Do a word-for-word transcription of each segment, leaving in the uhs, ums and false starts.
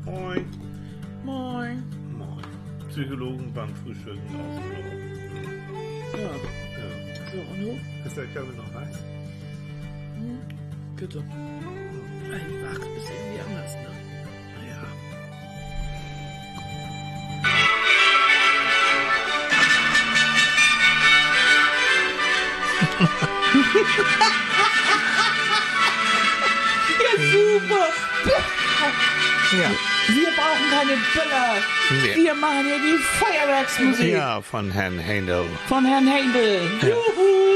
Moin. Moin. Moin. Psychologen beim Frühstücken ausgelaufen. Ja. Ja. So, und du? Ist der Kaffee noch heiß? Hm? Bitte. Einfach ein bisschen irgendwie anders, ne? Ja. Ja, super. Ja. Wir brauchen keine Böller. Nee. Wir machen hier die Feuerwerksmusik Ja, von Herrn Händel. von Herrn Händel. Ja. Juhu.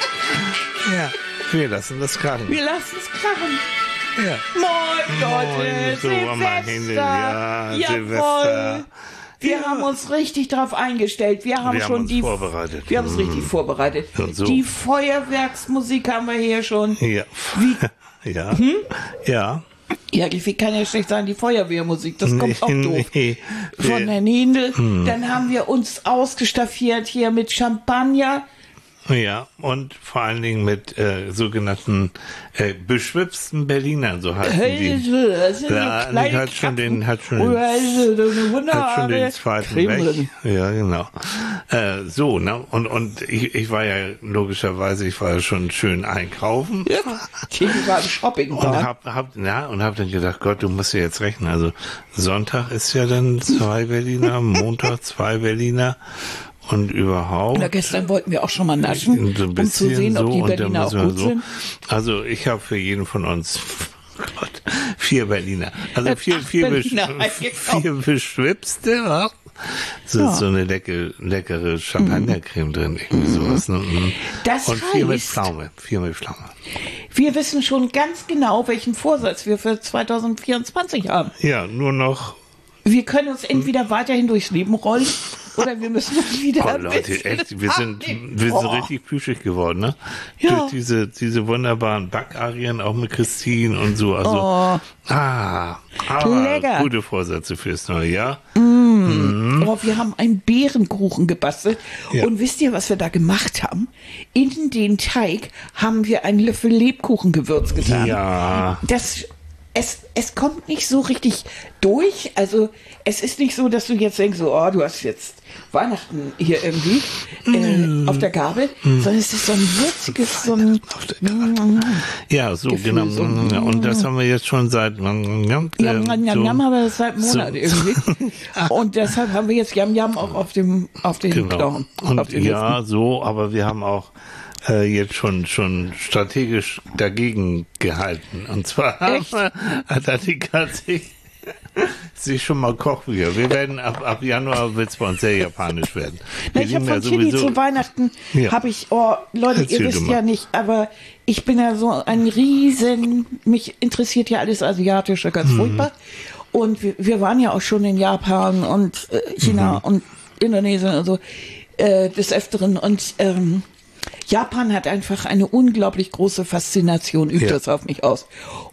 Ja. Wir lassen das krachen. Wir lassen es krachen. Ja. Moin, Leute. So, Mama Händel. Silvester. Ja, Jawohl. Silvester. Wir Ja. haben uns richtig drauf eingestellt. Wir haben Wir haben schon uns die vorbereitet. Wir haben uns Mhm. richtig vorbereitet. Und so. Die Feuerwerksmusik haben wir hier schon. Ja. Wie? Ja. Ja. Ja, ich kann ja schlecht sagen, die Feuerwehrmusik, das kommt auch doof. Nee. Von Herrn Händel. Dann haben wir uns ausgestaffiert hier mit Champagner. Ja, und vor allen Dingen mit äh, sogenannten äh, beschwipsten Berlinern, so heißen die. Das sind so Ja, kleine hat schon den, hat schon Krapfen. Oder den, so eine wunderbare hat schon den zweiten Creme weg. drin. Ja, genau. Äh, so, ne? Und, und ich, ich war ja logischerweise, ich war ja schon schön einkaufen. Ja, ich war im Shopping. Und hab, hab, na, und hab dann gedacht, Gott, du musst ja jetzt rechnen. Also Sonntag ist ja dann zwei Berliner, Montag zwei Berliner und überhaupt. Oder gestern wollten wir auch schon mal naschen, So ein um bisschen zu sehen, ob so, die und dann Berliner auch müssen wir gut so. sind. Also ich habe für jeden von uns Gott, vier Berliner. Also Äh, vier, acht vier, Berliner besch- eingekauft. vier beschwipste, ja. So, Ja. so eine leckere, leckere Champagnercreme drin, irgendwie sowas. Ne? Mhm. Das Und vier mit heißt- Pflaume. Vier mit Pflaume. Wir wissen schon ganz genau, welchen Vorsatz wir für zwanzig vierundzwanzig haben. Ja, nur noch. Wir können uns entweder weiterhin durchs Leben rollen oder wir müssen uns wieder Oh ein Leute, bisschen echt, wir sind, abnehmen. wir sind Oh. richtig plüschig geworden, ne? Ja. Durch diese, diese wunderbaren Backarien, auch mit Christine und so. Also, Oh. ah, aber Lecker. gute Vorsätze fürs neue Jahr. Oh, wir haben einen Bärenkuchen gebastelt. Ja. Und wisst ihr, was wir da gemacht haben? In den Teig haben wir einen Löffel Lebkuchengewürz getan. Ja. Das, es, es kommt nicht so richtig durch. Also es ist nicht so, dass du jetzt denkst, so, oh, du hast jetzt Weihnachten hier irgendwie äh, auf der Gabel, sondern es ist so ein würziges, so ein Auf der Ja, so, Gefühl, genau. so. Ja, und das haben wir jetzt schon seit, ja, Jam, ähm, jam, so, jam, aber das seit einem Monat so. irgendwie. Und deshalb haben wir jetzt Jam Jam auch auf dem, auf den genau. Knochen. Und auf den ja, Hüften. so, aber wir haben auch äh, jetzt schon schon strategisch dagegen gehalten. Und zwar Echt? hat Annika sich, sich schon mal Kochbücher. Wir werden ab, ab Januar wird es bei uns sehr japanisch werden. Na, Wir ich habe lieben von ja Chili sowieso- zu Weihnachten, Ja. habe ich, oh, Leute, Erzähl ihr du wisst mal. ja nicht, aber ich bin ja so ein riesen, mich interessiert ja alles Asiatische ganz Mhm. furchtbar. Und wir, wir waren ja auch schon in Japan und äh, China Mhm. und Indonesien und so äh, des Öfteren. Und ähm, Japan hat einfach eine unglaublich große Faszination, übt Ja. das auf mich aus.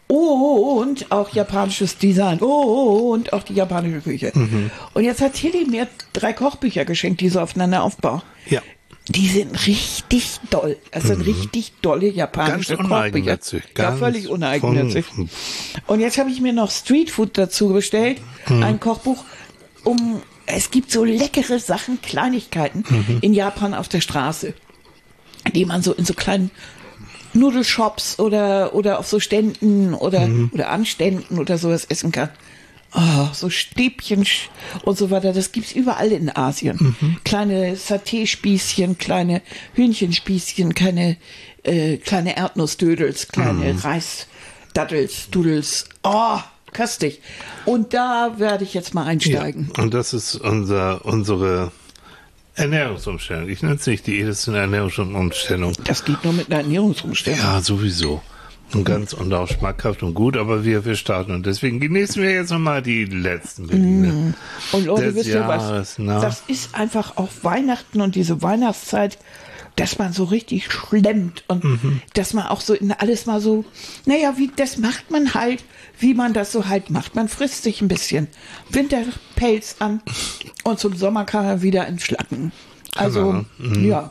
Und auch japanisches Design. Und auch die japanische Küche. Mhm. Und jetzt hat Tilly mir drei Kochbücher geschenkt, die so aufeinander aufbauen. Ja. Die sind richtig doll. Das sind richtig dolle japanische Ganz Kochbücher. uneigennützig. Ja, Ganz völlig uneigennützig. von- Und jetzt habe ich mir noch Streetfood dazu bestellt, Mhm. ein Kochbuch, um es gibt so leckere Sachen, Kleinigkeiten Mhm. in Japan auf der Straße, die man so in so kleinen Nudelshops oder oder auf so Ständen oder Mhm. oder Anständen oder sowas essen kann. Oh, so Stäbchen sch- und so weiter, das gibt's überall in Asien. Mhm. Kleine Saté-Spießchen, kleine Hühnchenspießchen, kleine äh, kleine Erdnussdödels, kleine Mhm. Reisdaddels, Dudels. Oh, köstlich. Und da werde ich jetzt mal einsteigen. Ja. Und das ist unser unsere Ernährungsumstellung. Ich nenne es nicht Diät, das ist eine Ernährungsumstellung. Das geht nur mit einer Ernährungsumstellung. Ja, sowieso. Und ganz und auch schmackhaft und gut, aber wir, wir starten und deswegen genießen wir jetzt nochmal die letzten Berliner. Und Leute, des wisst ihr was? Jahres, na? Das ist einfach auch Weihnachten und diese Weihnachtszeit, dass man so richtig schlemmt und Mhm. dass man auch so in alles mal so, naja, wie, das macht man halt, wie man das so halt macht. Man frisst sich ein bisschen Winterpelz an und zum Sommer kann man wieder entschlacken. Also, man, ne? ja,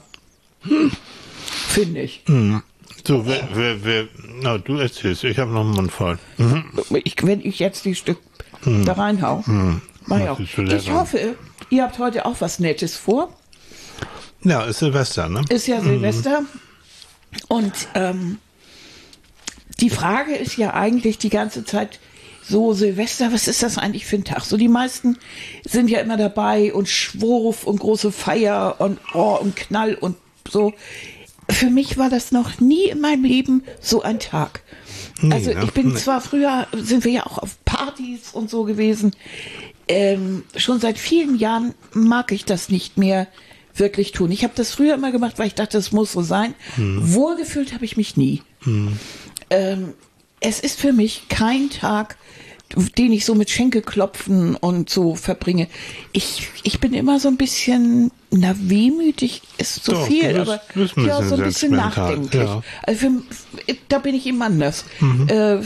finde ich. So, wer, wer, wer, na, du erzählst, ich habe noch einen Mund voll. Mhm. Ich, wenn ich jetzt die Stück hm. da reinhau. Hm. Mach ich auch. Ich hoffe, ihr habt heute auch was Nettes vor. Ja, ist Silvester, ne? Ist ja Silvester. Mhm. Und ähm, die Frage ist ja eigentlich die ganze Zeit so, Silvester, was ist das eigentlich für ein Tag? So, die meisten sind ja immer dabei und Schwurf und große Feier und oh, und Knall und so. Für mich war das noch nie in meinem Leben so ein Tag. Nee, also ich bin nee. zwar früher, sind wir ja auch auf Partys und so gewesen, ähm, schon seit vielen Jahren mag ich das nicht mehr wirklich tun. Ich habe das früher immer gemacht, weil ich dachte, es muss so sein. Hm. Wohlgefühlt habe ich mich nie. Hm. Ähm, es ist für mich kein Tag, den ich so mit Schenkelklopfen und so verbringe. Ich, ich bin immer so ein bisschen, na, wehmütig ist zu Doch, viel, bist, aber bist ja, so ein bisschen nachdenklich. Ja. Also für, da bin ich eben anders. Mhm. Äh,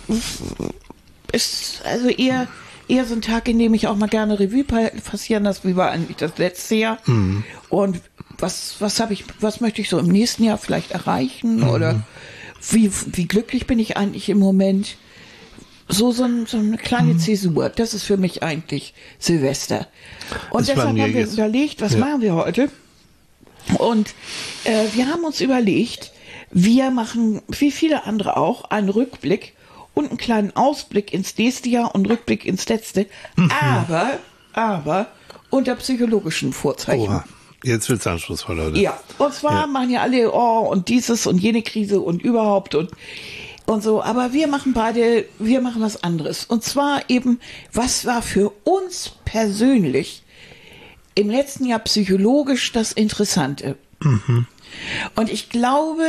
ist also eher, eher so ein Tag, in dem ich auch mal gerne Revue passieren lasse, wie war eigentlich das letzte Jahr. Mhm. Und was, was habe ich, was möchte ich so im nächsten Jahr vielleicht erreichen? Mhm. Oder wie, wie glücklich bin ich eigentlich im Moment? So, so, ein, so eine kleine mhm. Zäsur, das ist für mich eigentlich Silvester. Und das deshalb haben wir jetzt überlegt, was ja. machen wir heute? Und äh, wir haben uns überlegt, wir machen, wie viele andere auch, einen Rückblick und einen kleinen Ausblick ins nächste Jahr und Rückblick ins letzte, mhm. aber, aber unter psychologischen Vorzeichen. Oha. Jetzt wird's anspruchsvoll, Leute. Ja, und zwar ja. machen ja alle, oh, und dieses und jene Krise und überhaupt und und so, aber wir machen beide, wir machen was anderes. Und zwar eben, was war für uns persönlich im letzten Jahr psychologisch das Interessante? Mhm. Und ich glaube,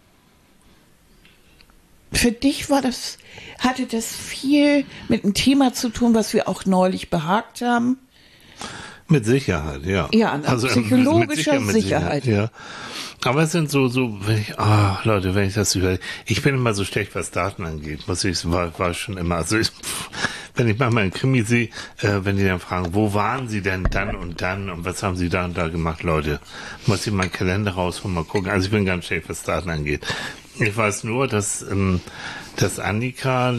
für dich war das, hatte das viel mit einem Thema zu tun, was wir auch neulich behagt haben. Mit Sicherheit, ja. Ja, also psychologischer mit Sicherheit. Sicherheit. Ja. Aber es sind so, so, wenn ich, ah, oh, Leute, wenn ich das über, ich bin immer so schlecht, was Daten angeht, muss ich, war, war schon immer, also ich, wenn ich manchmal einen Krimi sehe, äh, wenn die dann fragen, wo waren sie denn dann und dann und was haben sie da und da gemacht, Leute, muss ich meinen Kalender rausholen, mal gucken, also ich bin ganz schlecht, was Daten angeht. Ich weiß nur, dass, ähm, dass Annika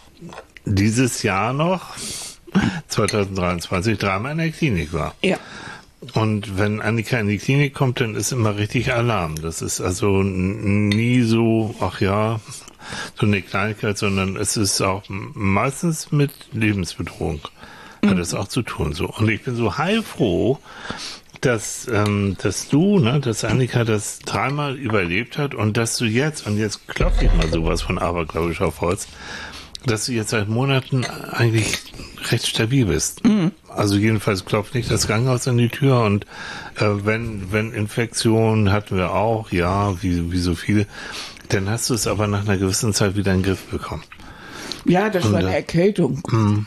dieses Jahr noch, zwanzig dreiundzwanzig, dreimal in der Klinik war. Ja. Und wenn Annika in die Klinik kommt, dann ist immer richtig Alarm. Das ist also nie so, ach ja, so eine Kleinigkeit, sondern es ist auch meistens mit Lebensbedrohung. Hat es auch zu tun, so. Und ich bin so heilfroh, dass, ähm, dass du, ne, dass Annika das dreimal überlebt hat und dass du jetzt, und jetzt klopfe ich mal sowas von abergläubisch auf Holz, dass du jetzt seit Monaten eigentlich recht stabil bist. Mhm. Also jedenfalls klopft nicht das Krankenhaus an die Tür und äh, wenn wenn Infektionen hatten wir auch, ja, wie wie so viele, dann hast du es aber nach einer gewissen Zeit wieder in den Griff bekommen. Ja, das und, war eine Erkältung. Mh.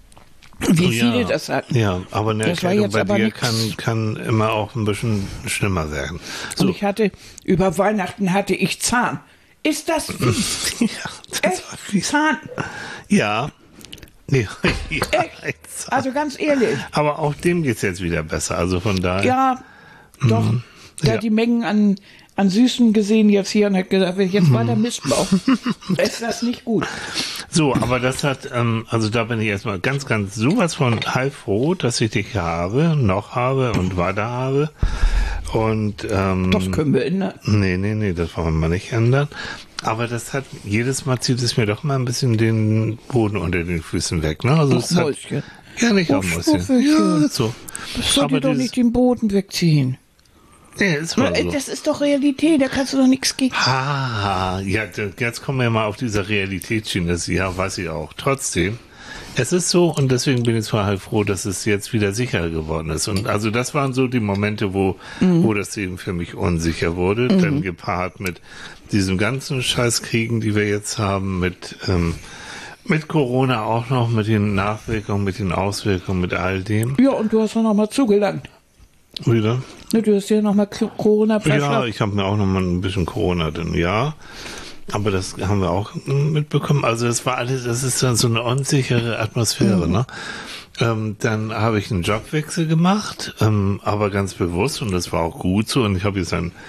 Wie viele ja, das hatten. Ja, aber eine das Erkältung bei dir nix. kann kann immer auch ein bisschen schlimmer werden. So. Und ich hatte, über Weihnachten hatte ich Zahn. Ist das fies? Ja, das war fies. Zahn. Ja. Nee, ja, also ganz ehrlich. Aber auch dem geht's jetzt wieder besser, also von daher. Ja, doch. Mhm. Der Ja. hat die Mengen an, an Süßen gesehen jetzt hier und hat gesagt, wenn ich jetzt weiter Mist baue, ist das nicht gut. So, aber das hat, ähm, also da bin ich erstmal ganz, ganz sowas von heilfroh, dass ich dich habe, noch habe und weiter habe. Und, ähm, das können wir ändern. Nee, nee, nee, das wollen wir nicht ändern. Aber das hat, jedes Mal zieht es mir doch mal ein bisschen den Boden unter den Füßen weg, ne? Also es hat, ja, nicht auch Mäuschen. Ja, so. Das soll dir doch nicht den Boden wegziehen. Nee, ist mal so. Das ist doch Realität, da kannst du doch nichts gegen. Ah, ja, jetzt kommen wir mal auf dieser Realitätsschiene. Ja, weiß ich auch. Trotzdem, es ist so und deswegen bin ich zwar halt froh, dass es jetzt wieder sicher geworden ist. Und also das waren so die Momente, wo, mhm. wo das eben für mich unsicher wurde. Mhm. Dann gepaart mit diesem ganzen Scheißkriegen, die wir jetzt haben, mit, ähm, mit Corona auch noch, mit den Nachwirkungen, mit den Auswirkungen, mit all dem. Ja, und du hast doch noch mal zugelangt. Wieder? Ne, du hast ja noch mal Corona verschafft. Ja, ich habe mir auch noch mal ein bisschen Corona, denn ja. Aber das haben wir auch mitbekommen. Also das war alles, das ist dann so eine unsichere Atmosphäre, mhm. ne? Ähm, dann habe ich einen Jobwechsel gemacht, ähm, aber ganz bewusst und das war auch gut so. Und ich habe jetzt ein,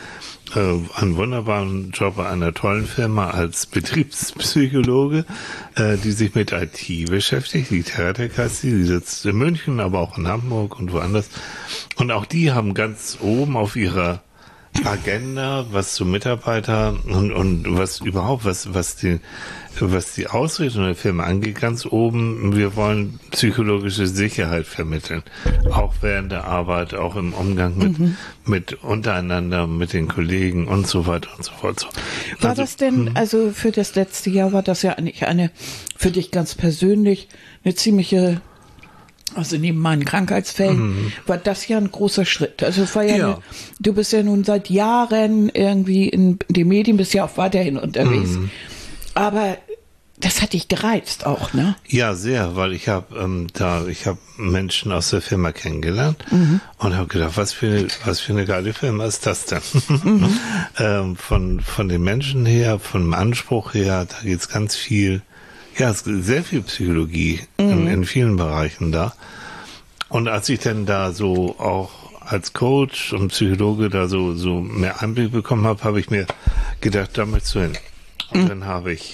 äh, einen wunderbaren Job bei einer tollen Firma als Betriebspsychologe, äh, die sich mit I T beschäftigt. Die Teratec heißt sie, die sitzt in München, aber auch in Hamburg und woanders. Und auch die haben ganz oben auf ihrer Agenda, was zu Mitarbeiter und, und was überhaupt, was, was die, was die Ausrichtung der Firma angeht, ganz oben, wir wollen psychologische Sicherheit vermitteln. Auch während der Arbeit, auch im Umgang mit, mhm. mit untereinander, mit den Kollegen und so weiter und so fort. War also, das denn, also für das letzte Jahr war das ja eigentlich eine, für dich ganz persönlich, eine ziemliche, also neben meinen Krankheitsfällen, mhm. war das ja ein großer Schritt. Also es war ja, ja. Eine, du bist ja nun seit Jahren irgendwie in den Medien, bist ja auch weiterhin unterwegs. Mhm. Aber das hat dich gereizt auch, ne? Ja, sehr, weil ich habe ähm, da, ich habe Menschen aus der Firma kennengelernt mhm. und habe gedacht, was für was für eine geile Firma ist das denn? Mhm. ähm, von von den Menschen her, vom Anspruch her, da geht's ganz viel. Ja, es ist sehr viel Psychologie mhm. in, in vielen Bereichen da. Und als ich dann da so auch als Coach und Psychologe da so, so mehr Einblick bekommen habe, habe ich mir gedacht, da möchtest du hin. Und mhm. dann habe ich,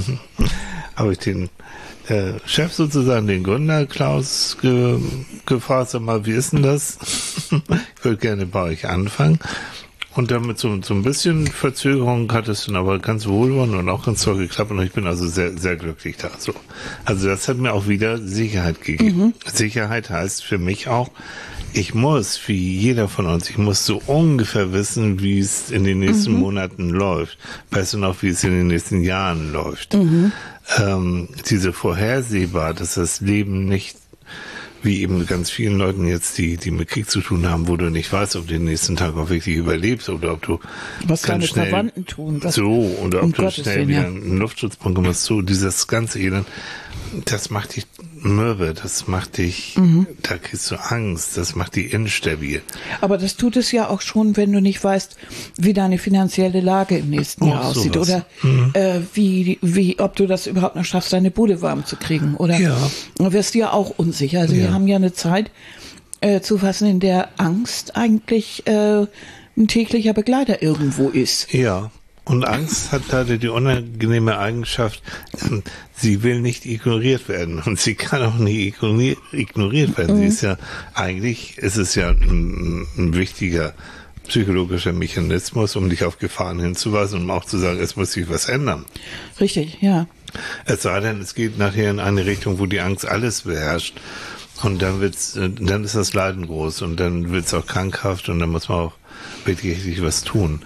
habe ich den äh, Chef sozusagen, den Gründer Klaus, ge, gefragt, sag mal, wie ist denn das? Ich würde gerne bei euch anfangen. Und damit so, so ein bisschen Verzögerung hat es dann aber ganz wohlwollend und auch ganz toll geklappt. Und ich bin also sehr, sehr glücklich da. So. Also das hat mir auch wieder Sicherheit gegeben. Mhm. Sicherheit heißt für mich auch, ich muss, wie jeder von uns, ich muss so ungefähr wissen, wie es in den nächsten mhm. Monaten läuft. Besser noch, wie es in den nächsten Jahren läuft. Mhm. Ähm, diese vorhersehbar, dass das Leben nicht, wie eben mit ganz vielen Leuten jetzt, die, die mit Krieg zu tun haben, wo du nicht weißt, ob du den nächsten Tag auch wirklich überlebst oder ob du was ganz deine schnell Verwandten tun. Was so, oder um ob du Gottes schnell Willen, wieder ja. einen Luftschutzbunker machst. So, dieses ganze Elend, das macht dich mürbe, das macht dich, mhm. da kriegst du Angst, das macht dich instabil. Aber das tut es ja auch schon, wenn du nicht weißt, wie deine finanzielle Lage im nächsten Oh, Jahr aussieht. sowas. Oder Mhm. äh, wie, wie, ob du das überhaupt noch schaffst, deine Bude warm zu kriegen. Oder Ja. du wirst dir auch unsicher. Also Ja. wir haben ja eine Zeit äh, zu fassen, in der Angst eigentlich äh, ein täglicher Begleiter irgendwo ist. Ja. Und Angst hat da die unangenehme Eigenschaft, ähm, sie will nicht ignoriert werden und sie kann auch nicht ignori- ignoriert werden. Mhm. Sie ist ja, eigentlich ist es ja ein, ein wichtiger psychologischer Mechanismus, um dich auf Gefahren hinzuweisen, um auch zu sagen, es muss sich was ändern. Richtig, ja. Es sei denn, es geht nachher in eine Richtung, wo die Angst alles beherrscht. Und dann wird's, dann ist das Leiden groß und dann wird's auch krankhaft und dann muss man auch wirklich, wirklich was tun.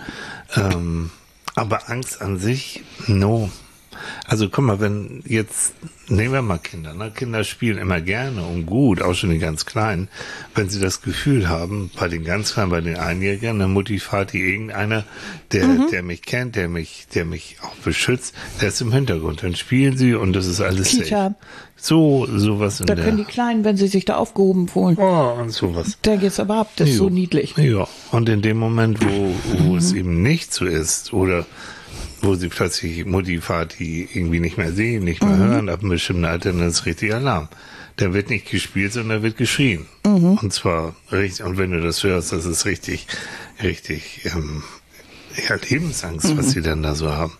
Ähm, Aber Angst an sich, no. Also guck mal, wenn jetzt, nehmen wir mal Kinder, ne? Kinder spielen immer gerne und gut, auch schon die ganz Kleinen, wenn sie das Gefühl haben, bei den ganz Kleinen, bei den Einjährigen, eine Mutti, Vati, irgendeiner, der, mhm. der mich kennt, der mich, der mich auch beschützt, der ist im Hintergrund. Dann spielen sie und das ist alles Kita. safe. So, sowas in Da der... können die Kleinen, wenn sie sich da aufgehoben fühlen. Oh, und sowas. Da geht's aber ab, das ist Jo. so niedlich. Ja, und in dem Moment, wo, wo es eben nicht so ist, oder wo sie plötzlich Mutti, Vati irgendwie nicht mehr sehen, nicht mehr mhm. hören, ab einem bestimmten Alter, dann ist richtig Alarm. Da wird nicht gespielt, sondern da wird geschrien. Mhm. Und zwar richtig, und wenn du das hörst, das ist richtig, richtig, ähm, ja, Lebensangst, mhm. was sie dann da so haben.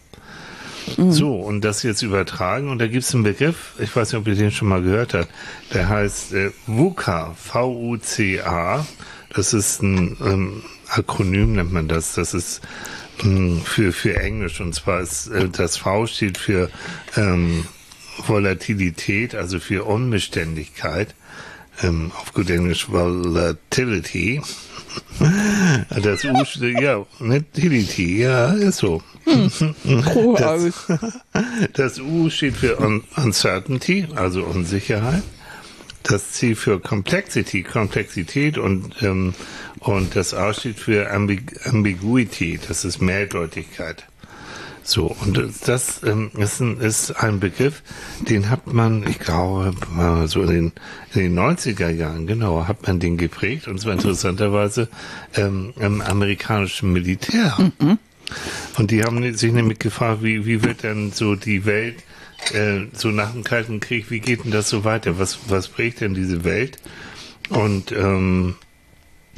Mhm. So, und das jetzt übertragen, und da gibt es einen Begriff, ich weiß nicht, ob ihr den schon mal gehört habt, der heißt äh, VUCA, V U C A, das ist ein ähm, Akronym, nennt man das, das ist ähm, für, für Englisch, und zwar ist äh, das V steht für ähm, Volatilität, also für Unbeständigkeit, ähm, auf gut Englisch Volatility, das U steht, ja, Volatility, ja, ist so. Das, das U steht für Un- Uncertainty, also Unsicherheit. Das C für Complexity, Komplexität und ähm, und das A steht für Ambig- Ambiguity, das ist Mehrdeutigkeit. So, und das ähm, ist, ein, ist ein Begriff, den hat man, ich glaube, so in den, in den neunziger Jahren, genau, hat man den geprägt, und zwar interessanterweise ähm, im amerikanischen Militär. Mhm. Und die haben sich nämlich gefragt, wie, wie wird denn so die Welt, äh, so nach dem Kalten Krieg, wie geht denn das so weiter? Was, was prägt denn diese Welt? Und ähm,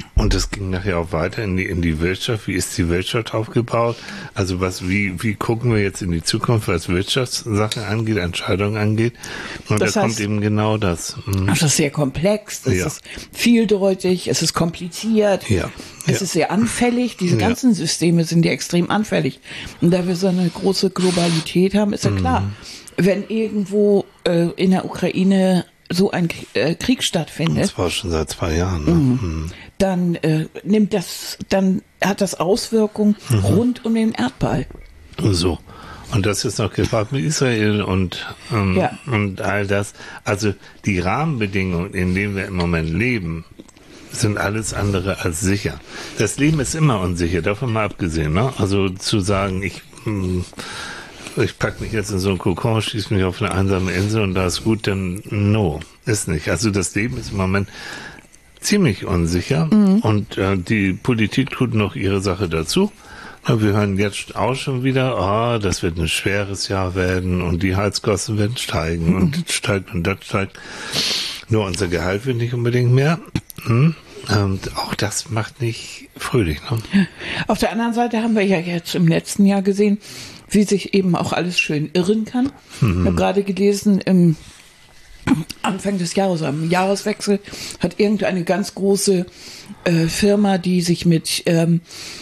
Und das ging nachher auch weiter in die, in die Wirtschaft. Wie ist die Wirtschaft aufgebaut? Also was, wie, wie gucken wir jetzt in die Zukunft, was Wirtschaftssachen angeht, Entscheidungen angeht? Und Das da heißt, kommt eben genau das. Mhm. Das ist sehr komplex, es Ja. ist vieldeutig, es ist kompliziert, Ja. es Ja. ist sehr anfällig. Diese Ja. ganzen Systeme sind ja extrem anfällig. Und da wir so eine große Globalität haben, ist ja klar, wenn irgendwo äh, in der Ukraine so ein K- äh, Krieg stattfindet, Das war schon seit zwei Jahren. Ne? Mhm. dann äh, nimmt das, dann hat das Auswirkungen rund um den Erdball. So. Und das ist noch gefragt mit Israel und, ähm, Ja. und all das. Also die Rahmenbedingungen, in denen wir im Moment leben, sind alles andere als sicher. Das Leben ist immer unsicher, davon mal abgesehen. Ne? Also zu sagen, ich, hm, ich packe mich jetzt in so einen Kokon, schieße mich auf eine einsame Insel und da ist gut, dann no, ist nicht. Also das Leben ist im Moment ziemlich unsicher und äh, die Politik tut noch ihre Sache dazu. Na, wir hören jetzt auch schon wieder, ah, das wird ein schweres Jahr werden und die Heizkosten werden steigen und das steigt und das steigt. Nur unser Gehalt wird nicht unbedingt mehr. Hm? Und auch das macht nicht fröhlich. Ne? Auf der anderen Seite haben wir ja jetzt im letzten Jahr gesehen, wie sich eben auch alles schön irren kann. Ich habe gerade gelesen, im Anfang des Jahres, am Jahreswechsel, hat irgendeine ganz große äh, Firma, die sich mit ähm,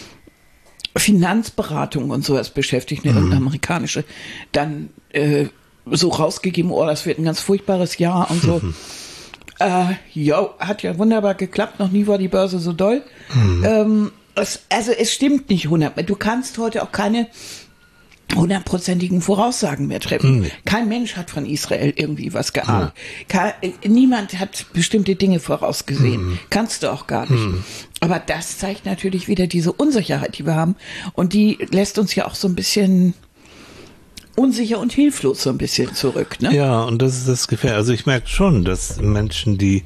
Finanzberatung und sowas beschäftigt, eine mhm. amerikanische, dann äh, so rausgegeben, oh, das wird ein ganz furchtbares Jahr und so. Mhm. Äh, jo, hat ja wunderbar geklappt, noch nie war die Börse so doll. Mhm. Ähm, es, also es stimmt nicht hundert. Du kannst heute auch keine hundertprozentigen Voraussagen mehr treffen. Nee. Kein Mensch hat von Israel irgendwie was geahnt. Ja. Kein, niemand hat bestimmte Dinge vorausgesehen. Mhm. Kannst du auch gar nicht. Mhm. Aber das zeigt natürlich wieder diese Unsicherheit, die wir haben. Und die lässt uns ja auch so ein bisschen unsicher und hilflos so ein bisschen zurück. Ne? Ja, und das ist das Gefähr. Also ich merke schon, dass Menschen, die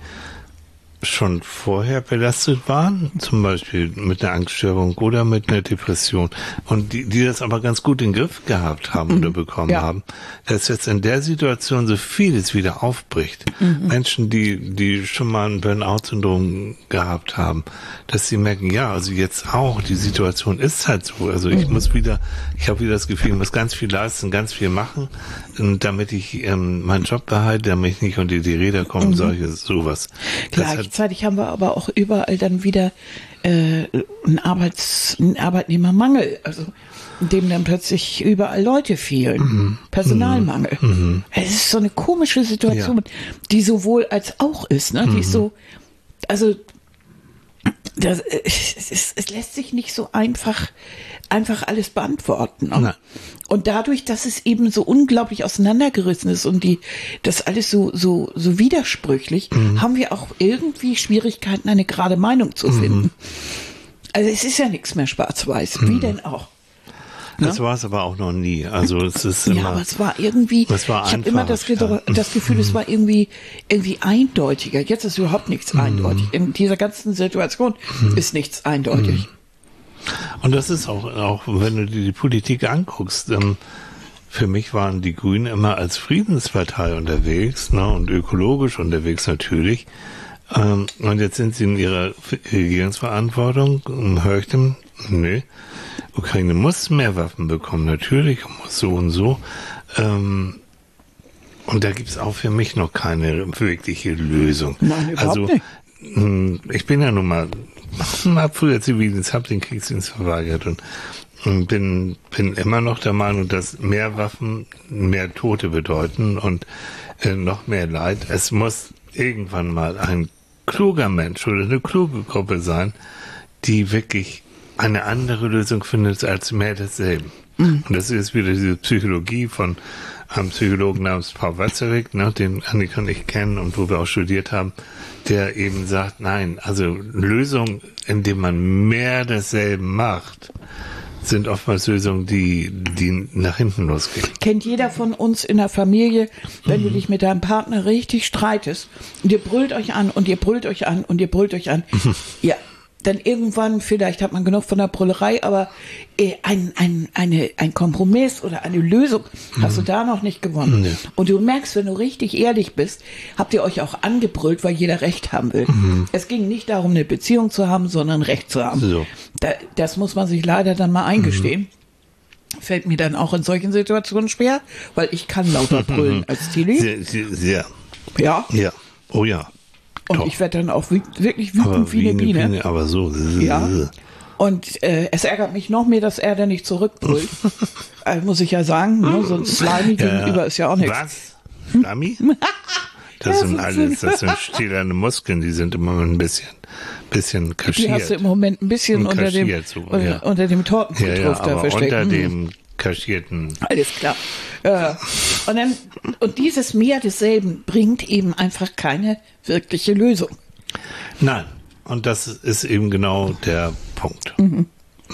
schon vorher belastet waren, zum Beispiel mit einer Angststörung oder mit einer Depression, und die, die das aber ganz gut in den Griff gehabt haben mhm. oder bekommen ja. haben, dass jetzt in der Situation so vieles wieder aufbricht. Mhm. Menschen, die, die schon mal ein Burnout-Syndrom gehabt haben, dass sie merken, ja, also jetzt auch, die Situation ist halt so, also ich mhm. muss wieder, ich habe wieder das Gefühl, ich muss ganz viel leisten, ganz viel machen, damit ich ähm, meinen Job behalte, damit ich nicht unter die Räder komme, mhm. solches, sowas. Gleichzeitig haben wir aber auch überall dann wieder äh, einen, Arbeits-, einen Arbeitnehmermangel, also in dem dann plötzlich überall Leute fehlen. Mhm. Personalmangel. Mhm. Es ist so eine komische Situation, ja. die sowohl als auch ist. Ne? Die mhm. ist so, also das, es, es, es lässt sich nicht so einfach einfach alles beantworten. Ne? Und dadurch, dass es eben so unglaublich auseinandergerissen ist und die das alles so so so widersprüchlich, mhm. haben wir auch irgendwie Schwierigkeiten, eine gerade Meinung zu finden. Mhm. Also es ist ja nichts mehr schwarz-weiß. Mhm. Wie denn auch? Das ne? war es aber auch noch nie. Also es ist immer. Ja, aber es war irgendwie. Es war ich habe immer das, ja. das Gefühl, es war irgendwie irgendwie eindeutiger. Jetzt ist überhaupt nichts mhm. eindeutig. In dieser ganzen Situation mhm. ist nichts eindeutig. Mhm. Und das ist auch, auch wenn du dir die Politik anguckst, ähm, für mich waren die Grünen immer als Friedenspartei unterwegs, ne, und ökologisch unterwegs natürlich. Ähm, und jetzt sind sie in ihrer Regierungsverantwortung, höre ich dem, nee, Ukraine muss mehr Waffen bekommen, natürlich, muss so und so. Ähm, und da gibt's auch für mich noch keine wirkliche Lösung. Nein, überhaupt also, nicht. Ich bin ja nun mal, hab früher Zivildienst, hab den Kriegsdienst verweigert und, und bin, bin immer noch der Meinung, dass mehr Waffen mehr Tote bedeuten und äh, noch mehr Leid. Es muss irgendwann mal ein kluger Mensch oder eine kluge Gruppe sein, die wirklich eine andere Lösung findet als mehr desselben. Mhm. Und das ist wieder diese Psychologie von einem Psychologen namens Paul Watzlawick, ne, den Annika und ich kennen und wo wir auch studiert haben, der eben sagt, nein, also Lösungen, indem man mehr desselben macht, sind oftmals Lösungen, die, die nach hinten losgehen. Kennt jeder von uns in der Familie, wenn mhm. du dich mit deinem Partner richtig streitest und ihr brüllt euch an und ihr brüllt euch an und ihr brüllt euch an. Mhm. Ja, dann irgendwann, vielleicht hat man genug von der Brüllerei, aber äh, ein, ein, eine, ein Kompromiss oder eine Lösung hast du da noch nicht gewonnen. Nee. Und du merkst, wenn du richtig ehrlich bist, habt ihr euch auch angebrüllt, weil jeder Recht haben will. Mhm. Es ging nicht darum, eine Beziehung zu haben, sondern Recht zu haben. So. Da, das muss man sich leider dann mal eingestehen. Mhm. Fällt mir dann auch in solchen Situationen schwer, weil ich kann lauter brüllen als Tilly. Sehr, sehr, sehr. Ja. Ja. Oh ja. Und Doch. ich werde dann auch wirklich wütend Aber wie eine Biene. Biene. Aber so. Ja. Und äh, es ärgert mich noch mehr, dass er da nicht zurückbrüllt. äh, muss ich ja sagen, ne? So ein Slimy Ja, gegenüber ist ja auch nichts. Was? Slimy? Das Ja, sind so alles, sind- das sind stählerne Muskeln, die sind immer ein bisschen, bisschen Die kaschiert. hast du im Moment ein bisschen unter dem, Kaschiert so, unter, ja. unter dem ja, Tortenkultur ja, da aber versteckt. unter Hm. dem kaschierten. Alles klar. Ja. Und dann, und dieses Mehr desselben bringt eben einfach keine wirkliche Lösung. Nein. Und das ist eben genau der Punkt. Mhm.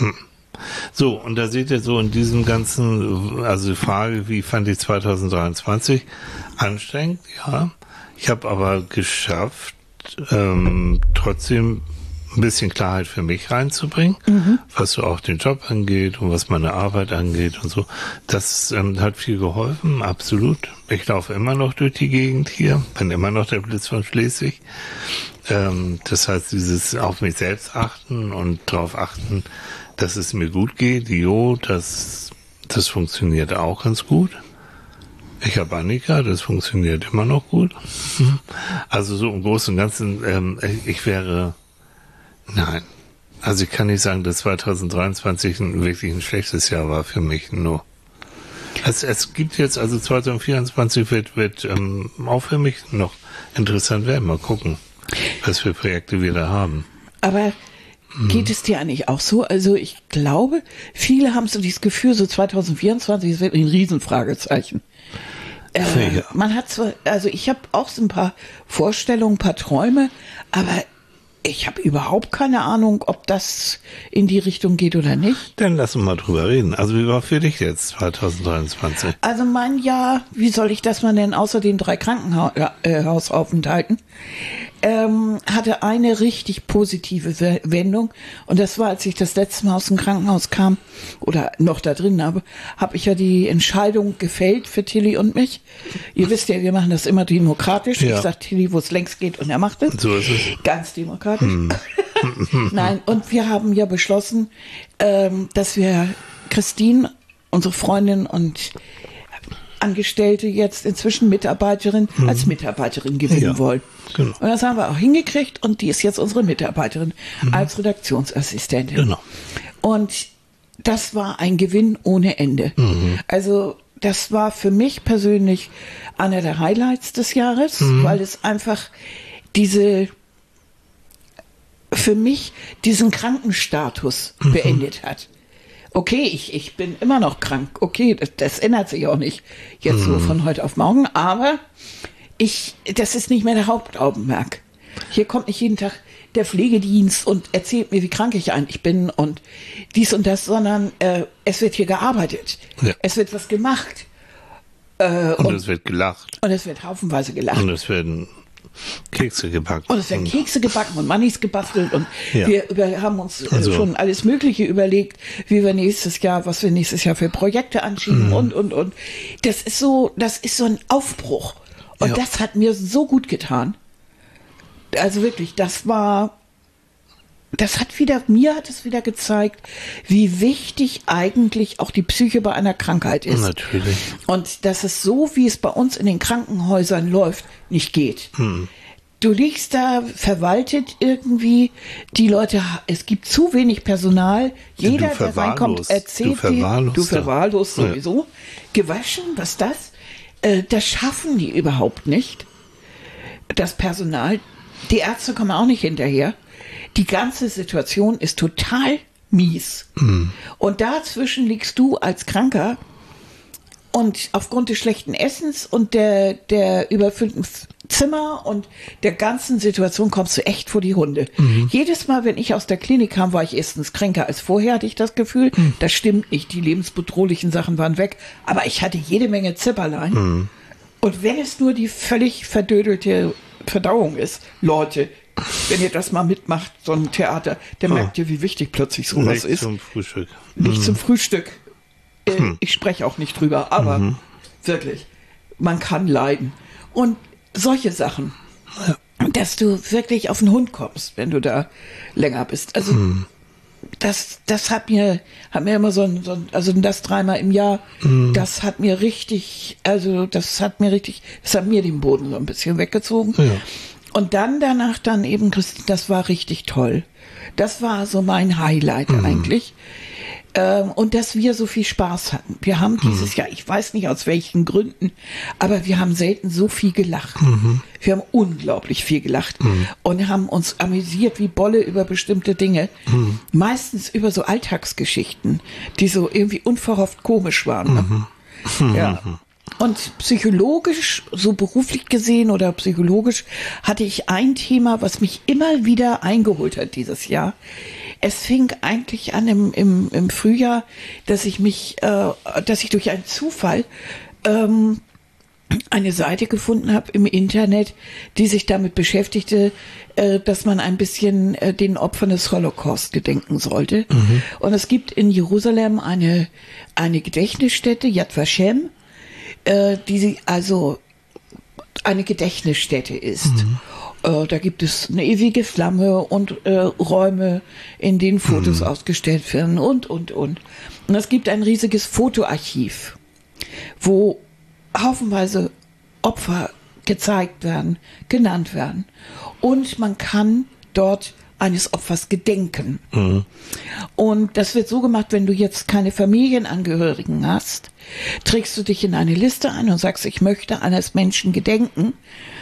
So, und da seht ihr so in diesem ganzen, also die Frage, wie fand ich zwanzig dreiundzwanzig? Anstrengend, ja. Ich habe aber geschafft, ähm, trotzdem ein bisschen Klarheit für mich reinzubringen, mhm. was so auch den Job angeht und was meine Arbeit angeht und so. Das ähm, hat viel geholfen, absolut. Ich laufe immer noch durch die Gegend hier, bin immer noch der Blitz von Schleswig. Ähm, das heißt, dieses auf mich selbst achten und darauf achten, dass es mir gut geht, jo, das, das funktioniert auch ganz gut. Ich habe Annika, das funktioniert immer noch gut. Also so im Großen und Ganzen, ähm, ich wäre, nein, also ich kann nicht sagen, dass zwanzig dreiundzwanzig ein, wirklich ein schlechtes Jahr war für mich, nur. Es, es gibt jetzt, also zwanzig vierundzwanzig wird, wird ähm, auch für mich noch interessant werden. Mal gucken, was für Projekte wir da haben. Aber geht es dir eigentlich auch so? Also ich glaube, viele haben so dieses Gefühl, so zwanzig vierundzwanzig ist wirklich ein Riesenfragezeichen. Äh, Ja. Man hat zwar, also ich habe auch so ein paar Vorstellungen, ein paar Träume, aber ich habe überhaupt keine Ahnung, ob das in die Richtung geht oder nicht. Dann lass uns mal drüber reden. Also wie war für dich jetzt zwanzig dreiundzwanzig? Also mein Jahr, wie soll ich das mal nennen, außer den drei Krankenhausaufenthalten, ähm, hatte eine richtig positive We- Wendung. Und das war, als ich das letzte Mal aus dem Krankenhaus kam, oder noch da drin habe, habe ich ja die Entscheidung gefällt für Tilly und mich. Ihr wisst ja, wir machen das immer demokratisch. Ja. Ich sag Tilly, wo es längst geht, und er macht es. So ist es. Ganz demokratisch. Nein, und wir haben ja beschlossen, ähm, dass wir Christine, unsere Freundin und Angestellte, jetzt inzwischen Mitarbeiterin, mhm. als Mitarbeiterin gewinnen Ja, wollen. genau. Und das haben wir auch hingekriegt, und die ist jetzt unsere Mitarbeiterin Mhm. als Redaktionsassistentin. Genau. Und das war ein Gewinn ohne Ende. Mhm. Also das war für mich persönlich einer der Highlights des Jahres, Mhm. weil es einfach diese, für mich diesen Krankenstatus Mhm. beendet hat. Okay, ich, ich bin immer noch krank. Okay, das, das ändert sich auch nicht jetzt Mhm. so von heute auf morgen. Aber ich, das ist nicht mehr der Hauptaugenmerk. Hier kommt nicht jeden Tag der Pflegedienst und erzählt mir, wie krank ich eigentlich bin und dies und das, sondern äh, es wird hier gearbeitet. Ja. Es wird was gemacht. Äh, Und, und, es wird gelacht. und es wird haufenweise gelacht. Und es werden Kekse gebacken. Und es werden Kekse gebacken und Mannis gebastelt, und Ja. wir über, haben uns äh, Also- schon alles Mögliche überlegt, wie wir nächstes Jahr, was wir nächstes Jahr für Projekte anschieben Mhm. und, und, und. Das ist so, das ist so ein Aufbruch. Und Ja. das hat mir so gut getan. Also wirklich, das war, das hat wieder, mir hat es wieder gezeigt, wie wichtig eigentlich auch die Psyche bei einer Krankheit ist. Natürlich. Und dass es so, wie es bei uns in den Krankenhäusern läuft, nicht geht. Hm. Du liegst da verwaltet irgendwie, die Leute, es gibt zu wenig Personal. Jeder, Du der reinkommt, verwahrlost. erzählt Du dir, verwahrlost du da. verwahrlost Ja. sowieso. Gewaschen, was das? Äh, das schaffen die überhaupt nicht. Das Personal, die Ärzte kommen auch nicht hinterher. Die ganze Situation ist total mies. Mhm. Und dazwischen liegst du als Kranker, und aufgrund des schlechten Essens und der, der überfüllten Zimmer und der ganzen Situation kommst du echt vor die Hunde. Mhm. Jedes Mal, wenn ich aus der Klinik kam, war ich erstens kränker als vorher, hatte ich das Gefühl. Mhm. Das stimmt nicht, die lebensbedrohlichen Sachen waren weg. Aber ich hatte jede Menge Zipperlein. Mhm. Und wenn es nur die völlig verdödelte Verdauung ist, Leute, wenn ihr das mal mitmacht, so ein Theater, der oh. merkt ihr, wie wichtig plötzlich sowas nicht ist. Nicht zum Frühstück. Nicht mhm. zum Frühstück. Äh, hm. Ich spreche auch nicht drüber, aber mhm. wirklich, man kann leiden. Und solche Sachen, ja. dass du wirklich auf den Hund kommst, wenn du da länger bist. Also mhm. das, das hat mir, hat mir immer so ein, so ein, also das dreimal im Jahr, mhm. das hat mir richtig, also das hat mir richtig, das hat mir den Boden so ein bisschen weggezogen. Ja. Und dann danach dann eben, Christine, das war richtig toll. Das war so mein Highlight mhm. eigentlich. Ähm, und dass wir so viel Spaß hatten. Wir haben dieses mhm. Jahr, ich weiß nicht aus welchen Gründen, aber wir haben selten so viel gelacht. Mhm. Wir haben unglaublich viel gelacht mhm. und haben uns amüsiert wie Bolle über bestimmte Dinge. Mhm. Meistens über so Alltagsgeschichten, die so irgendwie unverhofft komisch waren. Ne? Mhm. Ja. Und psychologisch, so beruflich gesehen oder psychologisch, hatte ich ein Thema, was mich immer wieder eingeholt hat dieses Jahr. Es fing eigentlich an im, im, im Frühjahr, dass ich mich, äh, dass ich durch einen Zufall ähm, eine Seite gefunden habe im Internet, die sich damit beschäftigte, äh, dass man ein bisschen äh, den Opfern des Holocaust gedenken sollte. Mhm. Und es gibt in Jerusalem eine, eine Gedächtnisstätte, Yad Vashem, äh, die also eine Gedächtnisstätte ist. Mhm. Äh, da gibt es eine ewige Flamme und äh, Räume, in denen Fotos mhm. ausgestellt werden und, und, und. Und es gibt ein riesiges Fotoarchiv, wo haufenweise Opfer gezeigt werden, genannt werden. Und man kann dort eines Opfers gedenken. Mhm. Und das wird so gemacht, wenn du jetzt keine Familienangehörigen hast, trägst du dich in eine Liste ein und sagst, ich möchte eines Menschen gedenken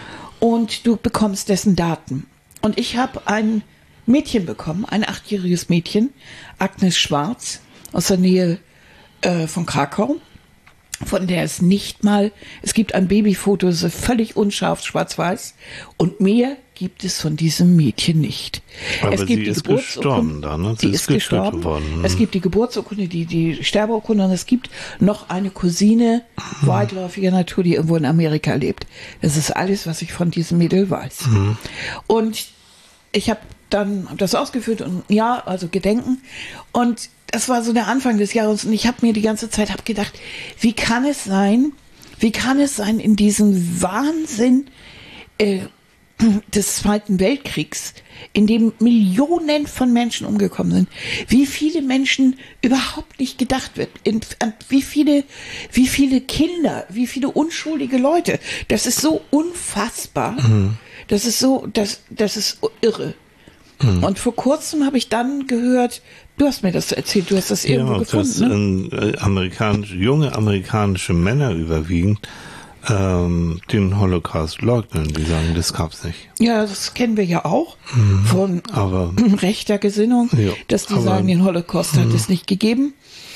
und du bekommst dessen Daten. Und ich habe ein Mädchen bekommen, ein achtjähriges Mädchen, Agnes Schwarz, aus der Nähe äh, von Krakau, von der es nicht mal, es gibt ein Babyfoto, das ist völlig unscharf, schwarz-weiß, und mehr gibt es von diesem Mädchen nicht. Aber es gibt sie die ist gestorben da, ne? Sie sie ist, ist gestorben. Worden. Es gibt die Geburtsurkunde, die, die Sterbeurkunde, und es gibt noch eine Cousine mhm. weitläufiger Natur, die irgendwo in Amerika lebt. Das ist alles, was ich von diesem Mädel weiß. Mhm. Und ich habe dann hab das ausgeführt und ja, also Gedenken. Und das war so der Anfang des Jahres und ich habe mir die ganze Zeit hab gedacht, wie kann es sein, wie kann es sein in diesem Wahnsinn äh, des Zweiten Weltkriegs, in dem Millionen von Menschen umgekommen sind, wie viele Menschen überhaupt nicht gedacht wird, in, wie viele, wie viele Kinder, wie viele unschuldige Leute. Das ist so unfassbar. Mhm. Das ist so, das, das ist irre. Mhm. Und vor kurzem habe ich dann gehört, du hast mir das erzählt, du hast das irgendwo ja, gefunden. Dass ne? äh, amerikanische, junge amerikanische Männer überwiegend ähm, den Holocaust leugnen, die sagen, das gab's nicht. Ja, das kennen wir ja auch mhm. von aber, rechter Gesinnung, ja, dass die aber, sagen, den Holocaust hat es nicht gegeben.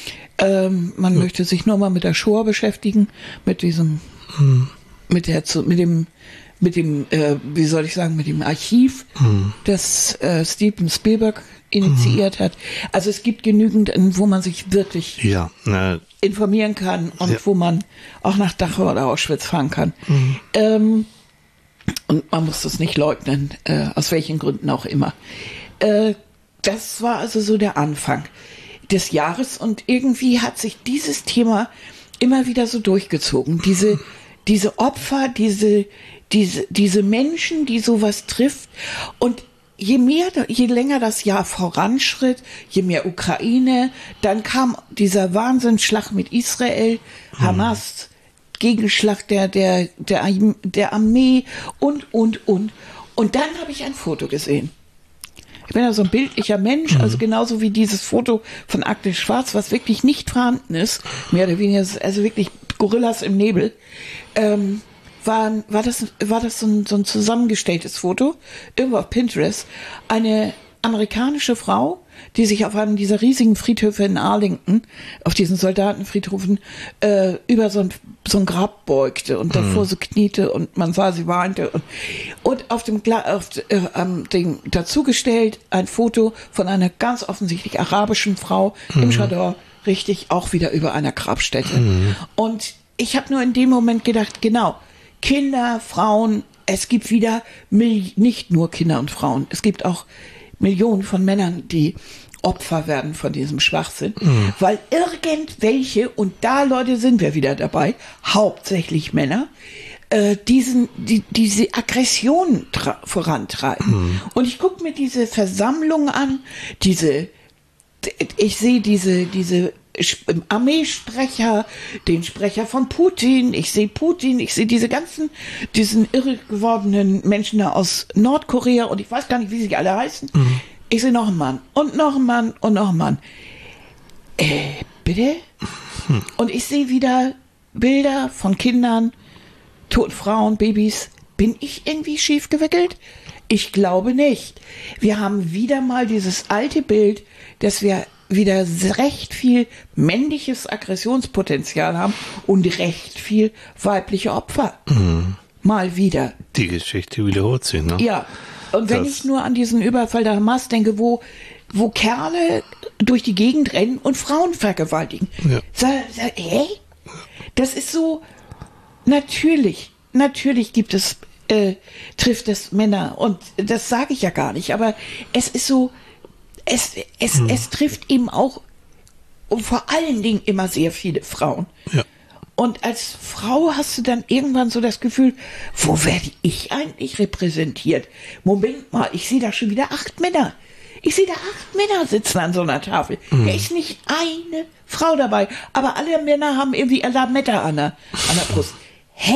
Ähm, man ja. möchte sich nur mal mit der Shoah beschäftigen, mit diesem, mhm. mit der, mit dem, mit dem, äh, wie soll ich sagen, mit dem Archiv, mhm. das äh, Steven Spielberg initiiert mhm. hat. Also es gibt genügend, wo man sich wirklich ja, äh, informieren kann und ja. wo man auch nach Dachau oder Auschwitz fahren kann. Mhm. Ähm, und man muss das nicht leugnen, äh, aus welchen Gründen auch immer. Äh, das war also so der Anfang des Jahres und irgendwie hat sich dieses Thema immer wieder so durchgezogen. Diese, diese Opfer, diese, diese, diese Menschen, die sowas trifft, und je mehr, je länger das Jahr voranschritt, je mehr Ukraine, dann kam dieser Wahnsinnsschlag mit Israel, Hamas, Gegenschlag der, der, der, der Armee und, und, und. Und dann habe ich ein Foto gesehen. Ich bin ja so ein bildlicher Mensch, also genauso wie dieses Foto von Agnes Schwarz, was wirklich nicht vorhanden ist, mehr oder weniger, also wirklich Gorillas im Nebel, ähm, War, war das, war das so ein, so ein zusammengestelltes Foto, irgendwo auf Pinterest, eine amerikanische Frau, die sich auf einem dieser riesigen Friedhöfe in Arlington, auf diesen Soldatenfriedhofen, äh, über so ein, so ein Grab beugte und davor mhm. so kniete und man sah, sie weinte. Und, und auf dem, auf äh, ähm, dem dazugestellt ein Foto von einer ganz offensichtlich arabischen Frau mhm. im Chador, richtig auch wieder über einer Grabstätte. Mhm. Und ich habe nur in dem Moment gedacht, genau, Kinder, Frauen, es gibt wieder Mil- nicht nur Kinder und Frauen, es gibt auch Millionen von Männern, die Opfer werden von diesem Schwachsinn, mhm. weil irgendwelche, und da, Leute, sind wir wieder dabei, hauptsächlich Männer, äh, diesen, die, diese Aggression tra- vorantreiben. Mhm. Und ich gucke mir diese Versammlung an, diese, ich sehe diese, diese Armeesprecher, den Sprecher von Putin, ich sehe Putin, ich sehe diese ganzen, diesen irre gewordenen Menschen da aus Nordkorea und ich weiß gar nicht, wie sie alle heißen. Mhm. Ich sehe noch einen Mann und noch einen Mann und noch einen Mann. Äh, bitte? Hm. Und ich sehe wieder Bilder von Kindern, toten Frauen, Babys. Bin ich irgendwie schief gewickelt? Ich glaube nicht. Wir haben wieder mal dieses alte Bild, dass wir wieder recht viel männliches Aggressionspotenzial haben und recht viel weibliche Opfer. Mhm. Mal wieder. Die Geschichte wiederholt sich, ne? Ja. Und wenn das ich nur an diesen Überfall der Hamas denke, wo, wo Kerle durch die Gegend rennen und Frauen vergewaltigen. Ja. So, so, hey? Das ist so, natürlich, natürlich gibt es, äh, trifft es Männer und das sage ich ja gar nicht, aber es ist so, es, es, hm. es trifft eben auch und vor allen Dingen immer sehr viele Frauen. Ja. Und als Frau hast du dann irgendwann so das Gefühl, wo werde ich eigentlich repräsentiert? Moment mal, ich sehe da schon wieder acht Männer. Ich sehe da acht Männer sitzen an so einer Tafel. Mhm. Da ist nicht eine Frau dabei, aber alle Männer haben irgendwie Lametta an der, an der Brust. Hä?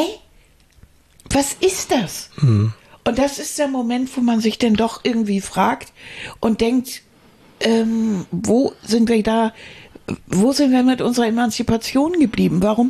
Was ist das? Mhm. Und das ist der Moment, wo man sich dann doch irgendwie fragt und denkt, ähm, wo sind wir da... Wo sind wir mit unserer Emanzipation geblieben? Warum,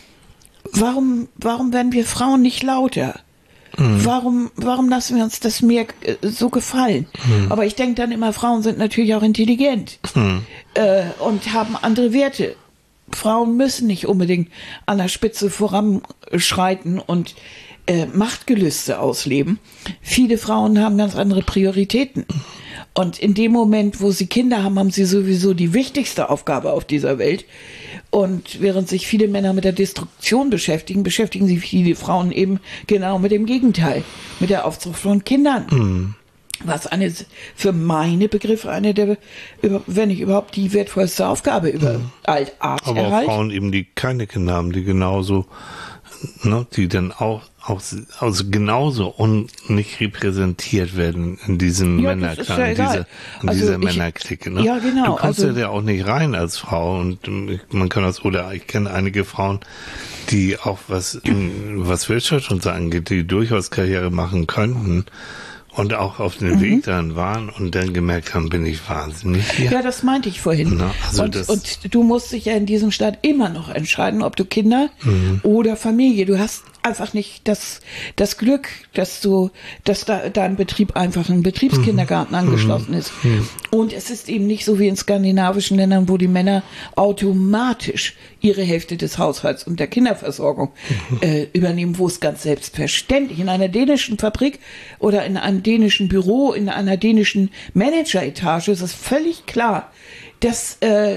warum, warum werden wir Frauen nicht lauter? Mhm. Warum, warum lassen wir uns das mehr äh, so gefallen? Mhm. Aber ich denke dann immer, Frauen sind natürlich auch intelligent mhm. äh, und haben andere Werte. Frauen müssen nicht unbedingt an der Spitze voranschreiten und äh, Machtgelüste ausleben. Viele Frauen haben ganz andere Prioritäten. Und in dem Moment, wo sie Kinder haben, haben sie sowieso die wichtigste Aufgabe auf dieser Welt. Und während sich viele Männer mit der Destruktion beschäftigen, beschäftigen sich viele Frauen eben genau mit dem Gegenteil, mit der Aufzucht von Kindern. Mhm. Was eine, für meine Begriffe, eine der, wenn nicht überhaupt die wertvollste Aufgabe über mhm. Art Aber erreicht. auch Frauen eben, die keine Kinder haben, die genauso, ne, die dann auch, auch also genauso und nicht repräsentiert werden in diesem ja, Männerklan, ja in dieser, in also dieser ich, Männerklicke. Ne? Ja, genau. Du kommst also, ja auch nicht rein als Frau und man kann das, oder ich kenne einige Frauen, die auch was, was Wirtschaft und so angeht, die durchaus Karriere machen könnten. Und auch auf den mhm. Weg dann waren und dann gemerkt haben, bin ich wahnsinnig hier. Ja, das meinte ich vorhin. Na, also und, das und du musst dich ja in diesem Staat immer noch entscheiden, ob du Kinder mhm. oder Familie. Du hast einfach nicht das, das Glück, dass du, dass da dein Betrieb einfach ein Betriebskindergarten mhm. angeschlossen ist. Mhm. Und es ist eben nicht so wie in skandinavischen Ländern, wo die Männer automatisch ihre Hälfte des Haushalts und der Kinderversorgung mhm. äh, übernehmen, wo es ganz selbstverständlich in einer dänischen Fabrik oder in einem dänischen Büro, in einer dänischen Manageretage ist es völlig klar, dass, äh,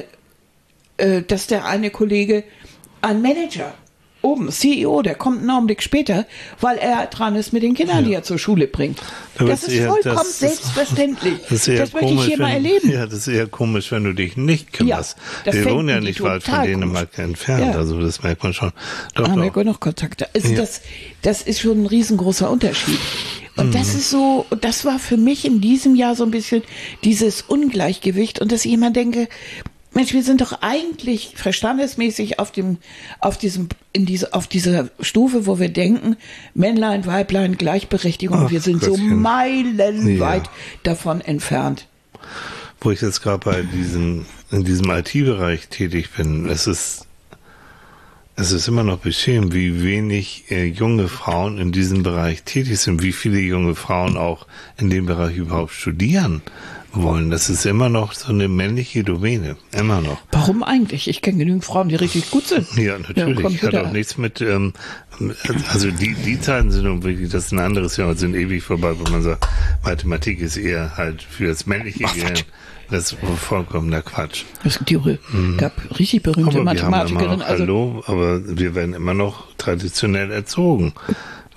äh, dass der eine Kollege ein Manager oben, C E O, der kommt einen Augenblick später, weil er dran ist mit den Kindern, ja. die er zur Schule bringt. Aber das ist vollkommen das selbstverständlich. Ist, das, das möchte komisch, ich hier wenn, mal erleben. Ja, das ist eher komisch, wenn du dich nicht kümmerst. Ja, wir wohnen ja nicht weit von Dänemark entfernt, ja. also das merkt man schon. Doch, haben doch. wir noch Kontakte. Also ja. das, das ist schon ein riesengroßer Unterschied. Und mhm. das ist so, das war für mich in diesem Jahr so ein bisschen dieses Ungleichgewicht und dass ich immer denke, Mensch, wir sind doch eigentlich verstandesmäßig auf dem, auf diesem, in diese, auf dieser Stufe, wo wir denken, Männlein, Weiblein, Gleichberechtigung, Ach, wir sind Gottchen. so meilenweit ja. davon entfernt. Wo ich jetzt gerade bei diesem, in diesem I T-Bereich tätig bin, es ist, es ist immer noch beschämend, wie wenig äh, junge Frauen in diesem Bereich tätig sind, wie viele junge Frauen auch in dem Bereich überhaupt studieren wollen. Das ist immer noch so eine männliche Domäne. Immer noch. Warum eigentlich? Ich kenne genügend Frauen, die richtig gut sind. Ja, natürlich. Ja, hat auch nichts mit, ähm, also die, die Zeiten sind wirklich, das ist ein anderes Jahr, sind ewig vorbei, wo man sagt, Mathematik ist eher halt für das männliche Gehirn. Das ist vollkommener Quatsch. Es mhm. gab richtig berühmte aber Mathematikerinnen. Also, hallo, aber wir werden immer noch traditionell erzogen.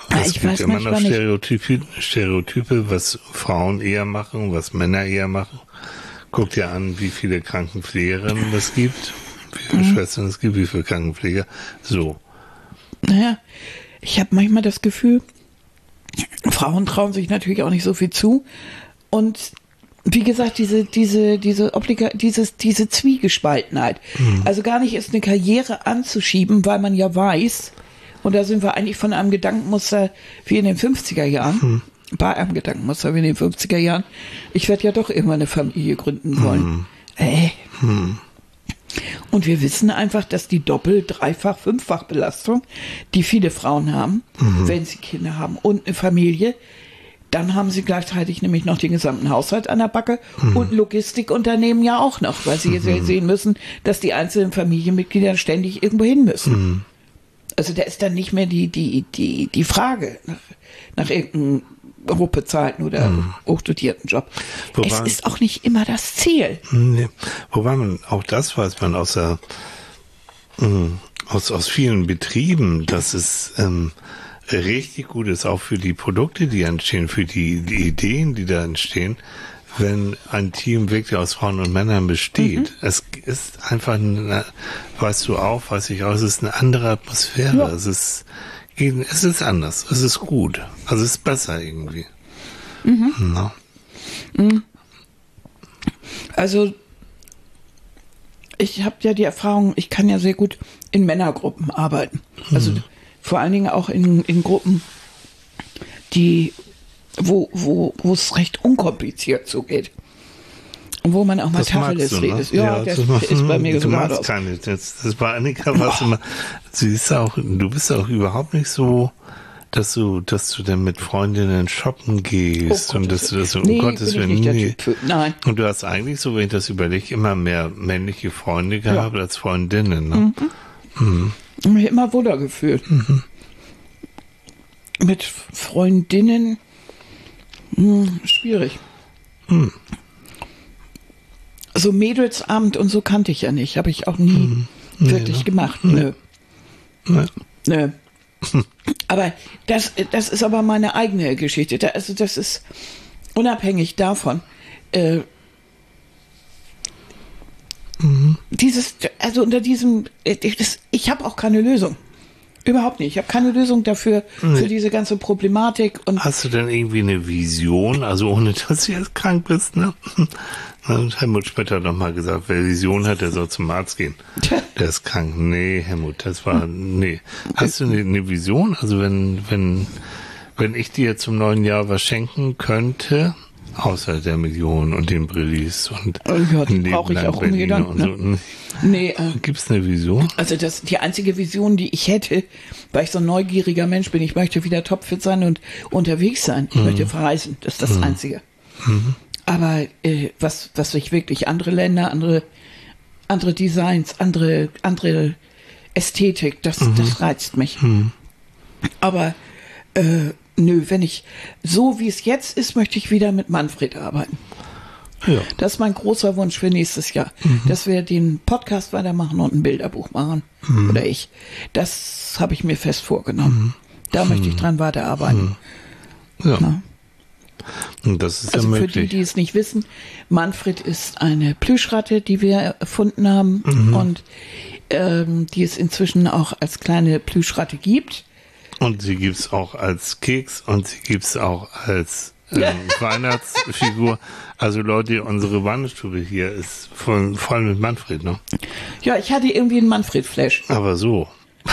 Ja, es ich gibt weiß immer noch manchmal nicht. Stereotype, Stereotype, was Frauen eher machen, was Männer eher machen. Guck dir an, wie viele Krankenpflegerinnen es gibt, wie viele Mhm. Schwestern es gibt, wie viele Krankenpfleger. So. Naja, ich habe manchmal das Gefühl, Frauen trauen sich natürlich auch nicht so viel zu. Und wie gesagt, diese, diese, diese Obliga dieses, diese Zwiegespaltenheit. Mhm. Also gar nicht ist eine Karriere anzuschieben, weil man ja weiß, und da sind wir eigentlich von einem Gedankenmuster wie in den fünfziger Jahren, Mhm. bei einem Gedankenmuster wie in den fünfziger Jahren, ich werde ja doch irgendwann eine Familie gründen wollen. Mhm. Äh. Mhm. Und wir wissen einfach, dass die Doppel-, Dreifach-, Fünffach-Belastung, die viele Frauen haben, Mhm. wenn sie Kinder haben und eine Familie, dann haben sie gleichzeitig nämlich noch den gesamten Haushalt an der Backe Mhm. und Logistikunternehmen ja auch noch, weil sie jetzt ja sehen müssen, dass die einzelnen Familienmitglieder ständig irgendwo hin müssen. Mhm. Also da ist dann nicht mehr die, die, die, die Frage nach, nach irgendeinem hochbezahlten oder Mhm. hochdotierten Job. Wobei- es ist auch nicht immer das Ziel. Nee. Wobei man, auch das weiß man aus, der, mh, aus, aus vielen Betrieben, dass es ähm, richtig gut ist, auch für die Produkte, die entstehen, für die, die Ideen, die da entstehen, wenn ein Team wirklich aus Frauen und Männern besteht. Mhm. Es ist einfach, eine, weißt du auch, weiß ich auch, es ist eine andere Atmosphäre. Ja. Es ist, es ist anders. Es ist gut. Also es ist besser irgendwie. Mhm. Na? Also ich habe ja die Erfahrung, ich kann ja sehr gut in Männergruppen arbeiten. Also Mhm. vor allen Dingen auch in, in Gruppen, die, wo, wo, wo es recht unkompliziert zugeht. Und wo man auch mal Das magst Tacheles du, ne? redet. Ja, das das- ist bei mir du so magst geradeaus. keine. Das, das bei Annika war immer, sie ist auch, du bist auch überhaupt nicht so, dass du, dass du dann mit Freundinnen shoppen gehst Oh und Gottes dass du das so, um Nee, Gottes bin ich Willen, nicht der nee. Typ für. Nein. Und du hast eigentlich, so wenn ich das überlege, immer mehr männliche Freunde gehabt als Freundinnen, ne? Mhm. Mich immer wohler gefühlt. Mhm. Mit Freundinnen hm, schwierig. Mhm. So Mädelsabend und so kannte ich ja nicht. Habe ich auch nie Mhm. Nee, wirklich ne? gemacht. Nee. Nö. Nee. Nö. Aber das, das ist aber meine eigene Geschichte. Da, also das ist unabhängig davon. Äh, Mhm. dieses, also unter diesem, äh, das, ich habe auch keine Lösung. Überhaupt nicht. Ich habe keine Lösung dafür, Nee. für diese ganze Problematik. Und Hast du denn irgendwie eine Vision, also ohne dass du jetzt krank bist, ne? Und Helmut Schmidt hat noch mal gesagt, wer Vision hat, der soll zum Arzt gehen. Der ist krank. Nee, Helmut, das war, nee. Hast du eine, eine Vision? Also wenn, wenn, wenn ich dir zum neuen Jahr was schenken könnte, außer der Million und den Brillis und Oh ja, die ein Leben brauche ich lang auch Berliner ungedankt, und so. nee, äh, Gibt's eine Vision? also das, die einzige Vision, die ich hätte, weil ich so ein neugieriger Mensch bin, ich möchte wieder topfit sein und unterwegs sein. Ich möchte verreisen. Das ist das Einzige. Aber äh, was, was ich wirklich, andere Länder, andere, andere Designs, andere, andere Ästhetik, das, das reizt mich. Aber äh, nö, wenn ich, so wie es jetzt ist, möchte ich wieder mit Manfred arbeiten. Ja. Das ist mein großer Wunsch für nächstes Jahr, dass wir den Podcast weitermachen und ein Bilderbuch machen. Oder ich. Das habe ich mir fest vorgenommen. Da möchte ich dran weiterarbeiten. Ja. Na? Und das ist Also ja für möglich. die, die es nicht wissen, Manfred ist eine Plüschratte, die wir erfunden haben und ähm, die es inzwischen auch als kleine Plüschratte gibt. Und sie gibt's auch als Keks und sie gibt's auch als ähm, Weihnachtsfigur. Also Leute, unsere Wandestube hier ist voll, voll mit Manfred, ne? Ja, ich hatte irgendwie einen Manfred-Flash. Aber so.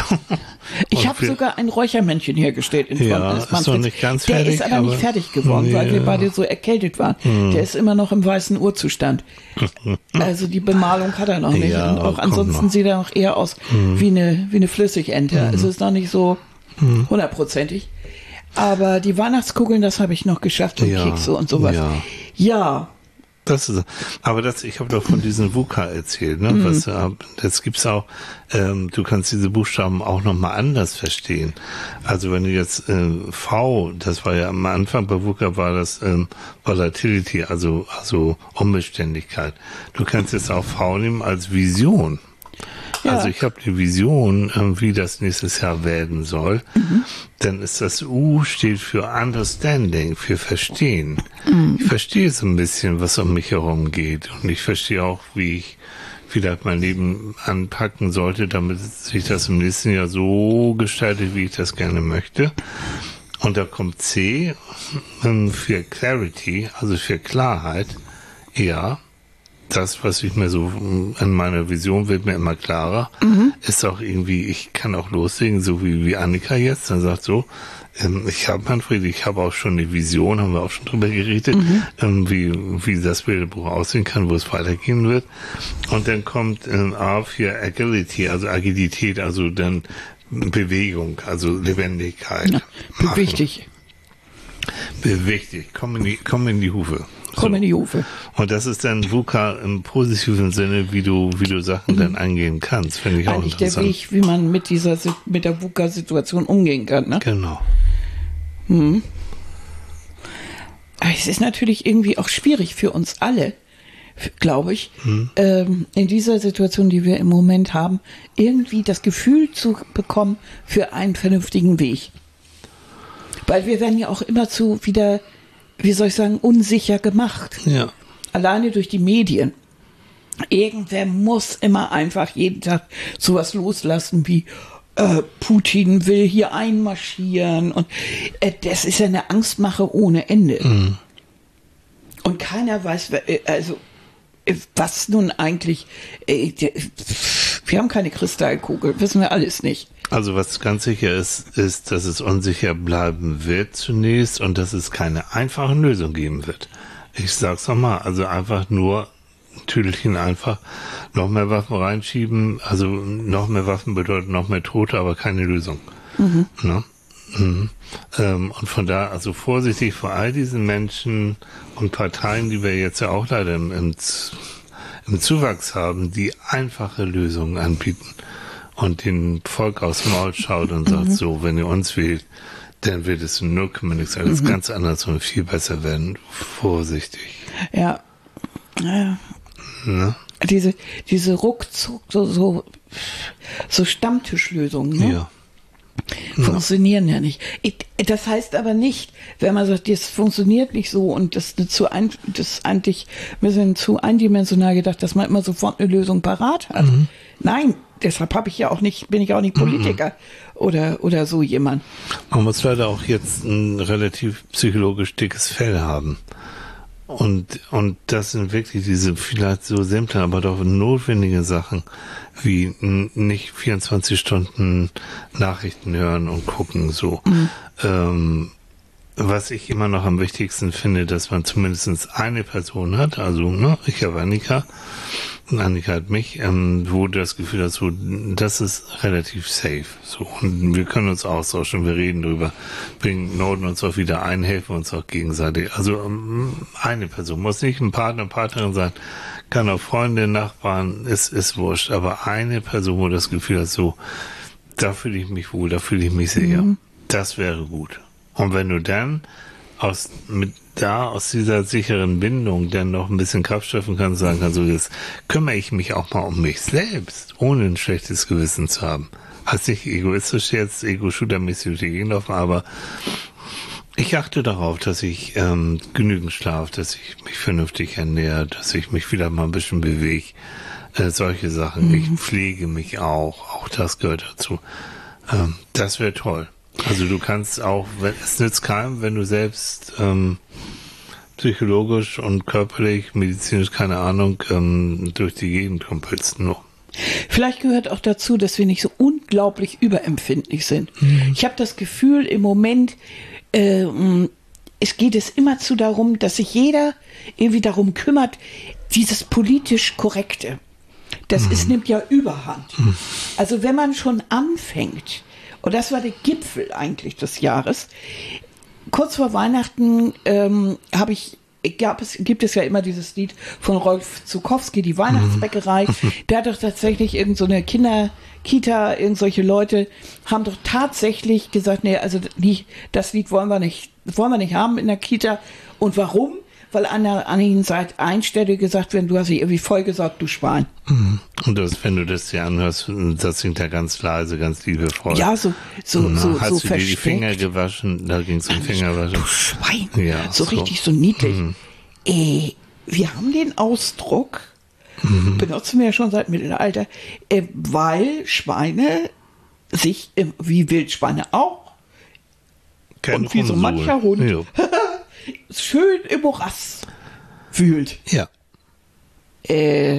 Ich Und habe wir- sogar ein Räuchermännchen hergestellt in Form Ja, eines ist noch Manfreds. nicht ganz Der fertig, ist aber, aber- nicht fertig geworden, weil wir Ja. beide so erkältet waren. Der ist immer noch im weißen Urzustand. Also die Bemalung hat er noch nicht. Ja, Und auch kommt ansonsten noch. sieht er noch eher aus wie eine, wie eine Flüssigente. Also ist noch nicht so hundertprozentig. Aber die Weihnachtskugeln, das habe ich noch geschafft und Ja, Kekse und sowas. ja. Ja, Das ist, aber das, ich habe doch von diesen V U C A erzählt, ne? Was, äh, das gibt's auch, ähm, du kannst diese Buchstaben auch nochmal anders verstehen. Also wenn du jetzt äh, V, das war ja am Anfang bei V U C A war das ähm, Volatility, also, also Unbeständigkeit. Du kannst jetzt auch V nehmen als Vision. Ja. Also ich habe die Vision, ähm, wie das nächstes Jahr werden soll. Mhm. Dann ist das U steht für Understanding, für Verstehen. Mhm. Ich verstehe so ein bisschen, was um mich herum geht. Und ich verstehe auch, wie ich vielleicht mein Leben anpacken sollte, damit sich das im nächsten Jahr so gestaltet, wie ich das gerne möchte. Und da kommt C ähm, für Clarity, also für Klarheit. Ja, das, was ich mir so in meiner Vision wird mir immer klarer, mhm. ist auch irgendwie, ich kann auch loslegen, so wie, wie Annika jetzt, dann sagt so, ähm, ich habe Manfred, ich habe auch schon eine Vision, haben wir auch schon drüber geredet, mhm. ähm, wie, wie das Bilderbuch aussehen kann, wo es weitergehen wird. Und dann kommt ähm, A für Agility, also Agilität, also dann Bewegung, also Lebendigkeit. Ja, beweg dich. Beweg dich, komm in die, komm in die Hufe. Komm so. in die Hufe. Und das ist dann VUCA im positiven Sinne, wie du, wie du Sachen mhm. dann angehen kannst, finde ich auch Eigentlich interessant. der Weg, wie man mit dieser, mit der VUCA-Situation umgehen kann, ne? Genau. Mhm. Aber es ist natürlich irgendwie auch schwierig für uns alle, glaube ich, mhm. ähm, in dieser Situation, die wir im Moment haben, irgendwie das Gefühl zu bekommen für einen vernünftigen Weg. Weil wir werden ja auch immer zu wieder, wie soll ich sagen, unsicher gemacht. Ja. Alleine durch die Medien. Irgendwer muss immer einfach jeden Tag sowas loslassen wie äh, Putin will hier einmarschieren und äh, das ist ja eine Angstmache ohne Ende. Mhm. Und keiner weiß, also was nun eigentlich, äh, wir haben keine Kristallkugel, wissen wir alles nicht. Also was ganz sicher ist, ist, dass es unsicher bleiben wird zunächst und dass es keine einfachen Lösungen geben wird. Ich sag's nochmal, also einfach nur Tüdelchen einfach noch mehr Waffen reinschieben, also noch mehr Waffen bedeutet noch mehr Tote, aber keine Lösung. Mhm. Ne? Mhm. Ähm, und von da, also vorsichtig vor all diesen Menschen und Parteien, die wir jetzt ja auch leider im, im, im Zuwachs haben, die einfache Lösungen anbieten und den Volk aufs Maul schaut und sagt, mhm. so, wenn ihr uns wählt, dann wird es in null Komma nix alles mhm. ganz anders und viel besser werden. Vorsichtig. Ja. Ja. Ne? Diese, diese ruckzuck, so, so, so Stammtischlösungen, ne? Ja. Funktionieren ja. ja nicht. Ich, das heißt aber nicht, wenn man sagt, das funktioniert nicht so und das ist zu ein, das ist eigentlich ein bisschen zu eindimensional gedacht, dass man immer sofort eine Lösung parat hat. Mhm. Nein, deshalb habe ich ja auch nicht, bin ich auch nicht Politiker mhm. oder, oder so jemand. Man muss leider auch jetzt ein relativ psychologisch dickes Fell haben. Und, und das sind wirklich diese vielleicht so simplen, aber doch notwendige Sachen, wie n- nicht vierundzwanzig Stunden Nachrichten hören und gucken, so. Mhm. Ähm, was ich immer noch am wichtigsten finde, dass man zumindest eine Person hat, also, ne, ich habe Annika, und Annika hat mich, ähm, wo du das Gefühl hast, so, das ist relativ safe, so. Und wir können uns austauschen, wir reden drüber, bringen Norden uns auch wieder ein, helfen uns auch gegenseitig. Also, ähm, eine Person, muss nicht ein Partner, Partnerin sein, kann auch Freunde, Nachbarn, ist, ist wurscht, aber eine Person, wo du das Gefühl hast, so, da fühle ich mich wohl, da fühle ich mich sicher. Mhm. Das wäre gut. Und wenn du dann aus, mit da aus dieser sicheren Bindung dann noch ein bisschen Kraft schöpfen kannst, sagen kannst, so jetzt kümmere ich mich auch mal um mich selbst, ohne ein schlechtes Gewissen zu haben. Heißt nicht egoistisch jetzt, ego-shooter-mäßig durch die Gegend laufen, aber ich achte darauf, dass ich ähm, genügend schlafe, dass ich mich vernünftig ernähre, dass ich mich wieder mal ein bisschen bewege. Äh, solche Sachen. Mhm. Ich pflege mich auch. Auch das gehört dazu. Ähm, das wäre toll. Also du kannst auch, wenn, es nützt keinem, wenn du selbst ähm, psychologisch und körperlich, medizinisch, keine Ahnung, ähm, durch die Gegend kumpelst. Nur. Vielleicht gehört auch dazu, dass wir nicht so unglaublich überempfindlich sind. Mhm. Ich habe das Gefühl, im Moment äh, es geht es immerzu darum, dass sich jeder irgendwie darum kümmert, dieses politisch Korrekte. Das mhm. ist, nimmt ja Überhand. Mhm. Also wenn man schon anfängt, und das war der Gipfel eigentlich des Jahres, kurz vor Weihnachten ähm, habe ich Gab es, gibt es ja immer dieses Lied von Rolf Zukowski, die Weihnachtsbäckerei. Mhm. Der hat doch tatsächlich irgend so eine Kinderkita, irgend solche Leute haben doch tatsächlich gesagt, nee, also die, das Lied wollen wir nicht, wollen wir nicht haben in der Kita. Und warum? weil an der anderen Seite Einstelle gesagt werden, du hast dich irgendwie vollgesaugt, du Schwein. Und das, wenn du das dir anhörst, das singt ja ganz leise, ganz liebevoll. Ja, so, so, Na, so, hast so du versteckt. dir die Finger gewaschen? Da ging es um Fingerwaschen. Du Schwein. Ja, so, so. richtig so niedlich. Mhm. Äh, wir haben den Ausdruck, mhm. benutzen wir ja schon seit Mittelalter, äh, weil Schweine sich, äh, wie Wildschweine auch, Kein und wie so Rumsuhl. mancher Hund, Ja. schön im Morass wühlt. Ja. Äh,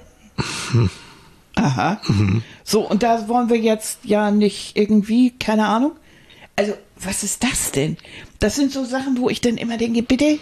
aha. Mhm. So, und da wollen wir jetzt ja nicht irgendwie, keine Ahnung. Also, was ist das denn? Das sind so Sachen, wo ich dann immer denke, bitte.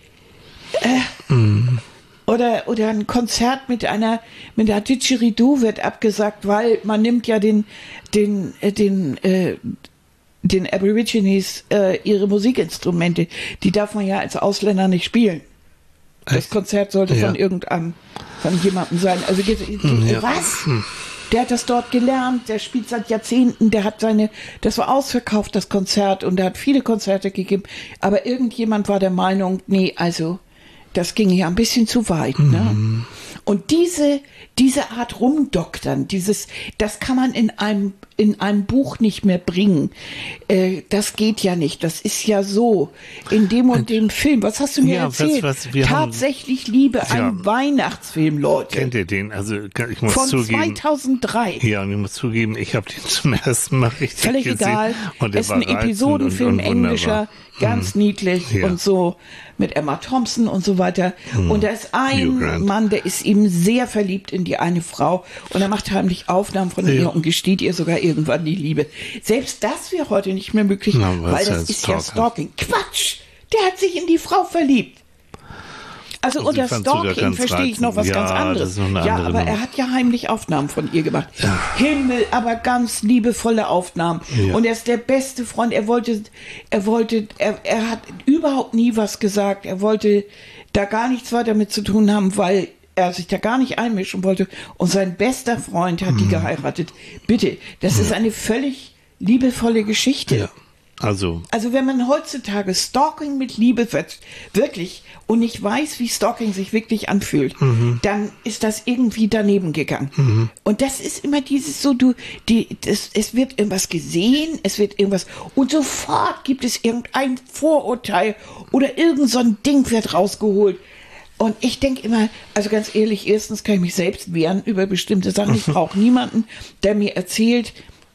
Äh, mhm. Oder, oder ein Konzert mit einer, mit einer Didgeridoo wird abgesagt, weil man nimmt ja den, den, äh, den, äh, den Aborigines äh, ihre Musikinstrumente. Die darf man ja als Ausländer nicht spielen. Das Echt? Konzert sollte Ja. von irgendeinem, von jemandem sein. Also, die, die, Ja. was? Der hat das dort gelernt, der spielt seit Jahrzehnten, der hat seine, das war ausverkauft, das Konzert, und der hat viele Konzerte gegeben. Aber irgendjemand war der Meinung, nee, also, das ging ja ein bisschen zu weit, ne? Mhm. Und diese, diese Art rumdoktern, dieses, das kann man in einem, in einem Buch nicht mehr bringen. Äh, das geht ja nicht. Das ist ja so. In dem und dem Film. Was hast du mir Ja, was- erzählt? was- wir haben- Tatsächlich Liebe, ein Ja. Weihnachtsfilm, Leute. Kennt ihr den? Also ich muss Von zugeben. zweitausenddrei. Ja, und ich muss zugeben, ich habe den zum ersten Mal richtig Völlig gesehen. egal. Und der Ist war ein reizend Episodenfilm, und, und wunderbar. englischer, ganz niedlich Ja. und so, mit Emma Thompson und so weiter. Und da ist Hugh ein Grant. Mann, der ist eben sehr verliebt in die eine Frau, und er macht heimlich Aufnahmen von Ja. ihr und gesteht ihr sogar irgendwann die Liebe. Selbst das wäre heute nicht mehr möglich, Na, was weil ist das das? ist ja Stalking. Stalking. Quatsch! Der hat sich in die Frau verliebt. Also Und unter sie fand's sogar Stalking ganz verstehe ich noch was reizend. ganz Ja, anderes. das ist noch eine ja, andere aber Nummer. er hat ja heimlich Aufnahmen von ihr gemacht. Himmel, aber ganz liebevolle Aufnahmen. Ja. Und er ist der beste Freund. Er wollte, er wollte, er, er hat überhaupt nie was gesagt. Er wollte da gar nichts weiter mit zu tun haben, weil er sich da gar nicht einmischen wollte. Und sein bester Freund hat Mhm. die geheiratet. Bitte, das ist eine völlig liebevolle Geschichte. Ja. Also, Also wenn man heutzutage Stalking mit Liebe wird, wirklich, und nicht weiß, wie Stalking sich wirklich anfühlt, Mhm. dann ist das irgendwie daneben gegangen. Und das ist immer dieses so, du, die, das, es wird irgendwas gesehen, es wird irgendwas, und sofort gibt es irgendein Vorurteil oder irgend so ein Ding wird rausgeholt. Und ich denke immer, also ganz ehrlich, erstens kann ich mich selbst wehren über bestimmte Sachen. Ich brauche niemanden, der mir erzählt,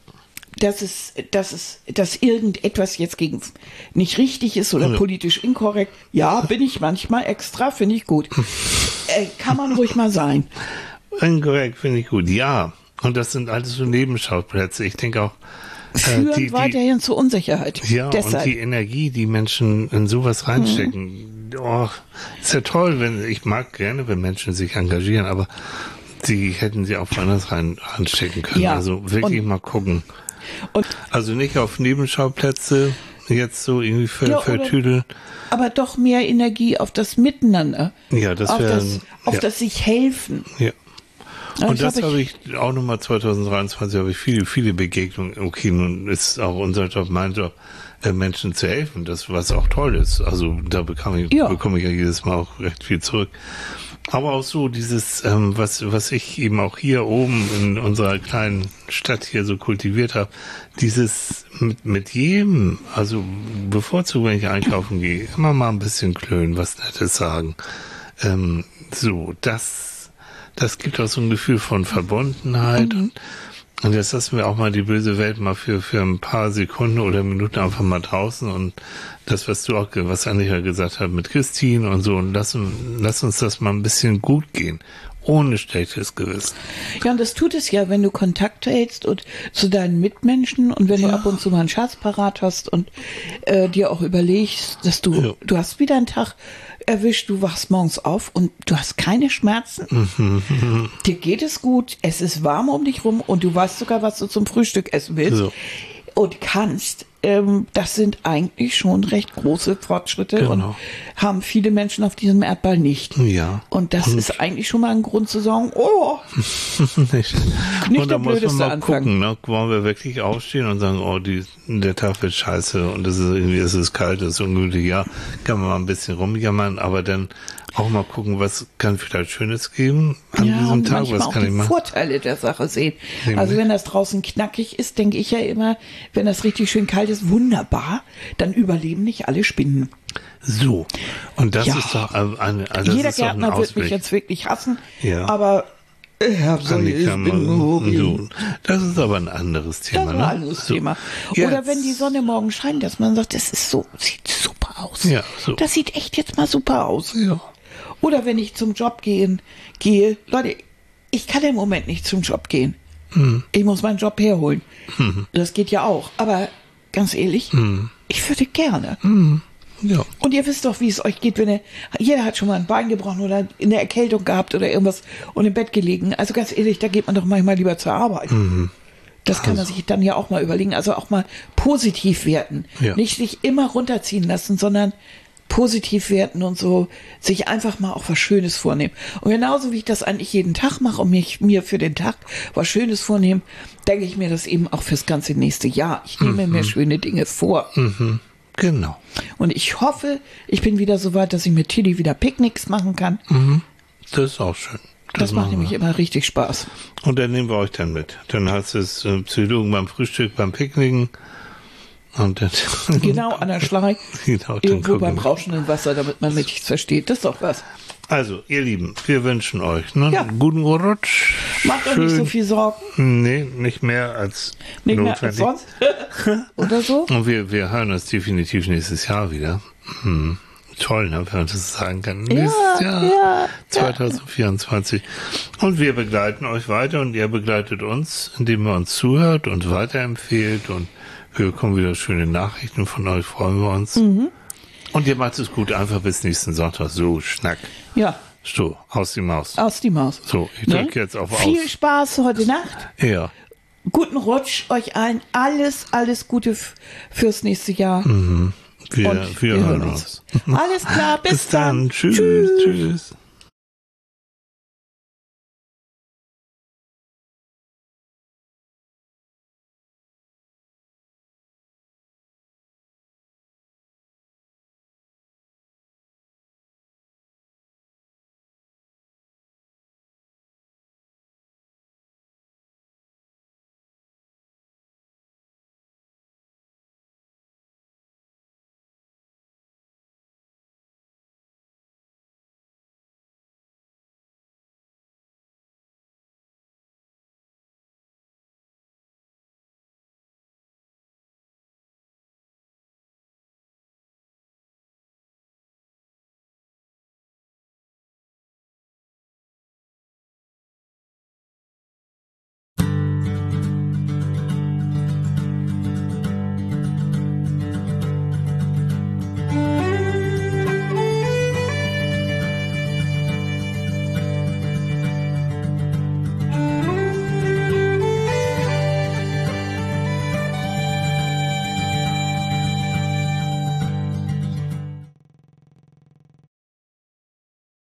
dass es, dass es, dass irgendetwas jetzt gegen nicht richtig ist oder Ja. politisch inkorrekt. Ja, bin ich manchmal extra, finde ich gut. Äh, kann man ruhig mal sein. inkorrekt finde ich gut. Ja. Und das sind alles so Nebenschauplätze. Ich denke auch, äh, Führen die, die, weiterhin zur Unsicherheit. ja, Deshalb. und die Energie, die Menschen in sowas reinstecken. Oh, ist ja toll, wenn, ich mag gerne, wenn Menschen sich engagieren, aber die hätten sie auch woanders rein, reinstecken können. Ja. Also wirklich Und- mal gucken. Und, Also nicht auf Nebenschauplätze jetzt so irgendwie ver, Ja, oder- vertüdeln. aber doch mehr Energie auf das Miteinander. Ja, das auf wäre, das, auf ja, das sich helfen. ja. Ja, Und das hab habe ich auch nochmal zwanzig dreiundzwanzig habe ich viele, viele Begegnungen. Okay, nun ist auch unser Job, mein Job, äh, Menschen zu helfen, das was auch toll ist. Also da bekomme ich, Ja. bekomme ich ja jedes Mal auch recht viel zurück. Aber auch so dieses, ähm, was, was ich eben auch hier oben in unserer kleinen Stadt hier so kultiviert habe, dieses mit, mit jedem, also bevorzugt, wenn ich einkaufen gehe, immer mal ein bisschen klönen, was Nettes sagen. Ähm, so, das, das gibt auch so ein Gefühl von Verbundenheit. Und, und jetzt lassen wir auch mal die böse Welt mal für, für ein paar Sekunden oder Minuten einfach mal draußen, und das, was du auch, was Annika gesagt hat mit Christine und so, und lass, lass uns das mal ein bisschen gut gehen. Ohne schlechtes Gewissen. Ja, und das tut es ja, wenn du Kontakt hältst und zu deinen Mitmenschen, und wenn Ja. du ab und zu mal einen Schatz parat hast und äh, dir auch überlegst, dass du, Ja. du hast wieder einen Tag erwischt, du wachst morgens auf und du hast keine Schmerzen. Mhm. Dir geht es gut, es ist warm um dich rum und du weißt sogar, was du zum Frühstück essen willst. So. Und kannst ähm, das sind eigentlich schon recht große Fortschritte Genau. und haben viele Menschen auf diesem Erdball nicht. Ja. Und das Und- ist eigentlich schon mal ein Grund zu sagen, oh, nicht. Nicht Und der da muss man blödeste mal Anfang. gucken, ne? Wollen wir wirklich aufstehen und sagen, oh, die, der Tag wird scheiße und es ist irgendwie, es ist kalt, es ist ungemütlich. Ja, kann man mal ein bisschen rumjammern, aber dann auch mal gucken, was kann vielleicht Schönes geben an ja, diesem und Tag, manchmal was auch kann die ich machen? Vorteile der Sache sehen. Nämlich? Also wenn das draußen knackig ist, denke ich ja immer, wenn das richtig schön kalt ist, wunderbar, dann überleben nicht alle Spinnen. So. Und das Ja. ist doch eine, eine also das Jeder ist doch ein Gärtner wird mich Ausweg. jetzt wirklich hassen, Ja. aber äh, Herr Soll, ich Annika, bin mal- Hobby. so. Das ist aber ein anderes Thema. Das ist ein ne? anderes So. Thema. Jetzt. Oder wenn die Sonne morgen scheint, dass man sagt, das ist so, sieht super aus. Ja, so. Das sieht echt jetzt mal super aus. Ja. Oder wenn ich zum Job gehen, gehe, Leute, ich kann im Moment nicht zum Job gehen. Hm. Ich muss meinen Job herholen. Das geht ja auch. Aber ganz ehrlich, Hm. ich würde gerne. Ja. Und ihr wisst doch, wie es euch geht, wenn ihr, jeder hat schon mal ein Bein gebrochen oder in der Erkältung gehabt oder irgendwas und im Bett gelegen. Also ganz ehrlich, da geht man doch manchmal lieber zur Arbeit. Das kann man sich dann ja auch mal überlegen. Also auch mal positiv werten. Ja. Nicht sich immer runterziehen lassen, sondern positiv werten und so sich einfach mal auch was Schönes vornehmen. Und genauso wie ich das eigentlich jeden Tag mache und mich mir für den Tag was Schönes vornehmen, denke ich mir das eben auch fürs ganze nächste Jahr. Ich nehme mir schöne Dinge vor. Genau. Und ich hoffe, ich bin wieder so weit, dass ich mit Tilly wieder Picknicks machen kann. Das ist auch schön. Das, macht machen nämlich wir. immer richtig Spaß. Und dann nehmen wir euch dann mit. Dann heißt es äh, Psychologen beim Frühstück, beim Picknicken. Und dann, Genau an der Schlei. Genau, dann Irgendwo gucken beim wir. rauschenden Wasser, damit man mich nicht versteht. Das ist doch was. Also, ihr Lieben, wir wünschen euch ne, Ja. einen guten Rutsch. Macht euch nicht so viel Sorgen. Nee, nicht mehr als Nicht mehr als notwendig. sonst. Oder so. Und wir, wir hören uns definitiv nächstes Jahr wieder. Hm. Toll, ne, wenn man das sagen kann. Nächstes Jahr, ja, zwanzig vierundzwanzig. Und wir begleiten euch weiter und ihr begleitet uns, indem ihr uns zuhört und weiterempfehlt. Und wir bekommen wieder schöne Nachrichten von euch, freuen wir uns. Mhm. Und ihr macht es gut, einfach bis nächsten Sonntag. So, Schnack. Ja, So, aus die Maus. aus die Maus. So, ich Ne? drücke jetzt auf Viel Aus. Spaß heute Nacht. Ja. Guten Rutsch euch allen. Alles, alles Gute f- fürs nächste Jahr. Wir, Und wir, hören uns. Alles klar, bis, Bis dann. Tschüss. Tschüss.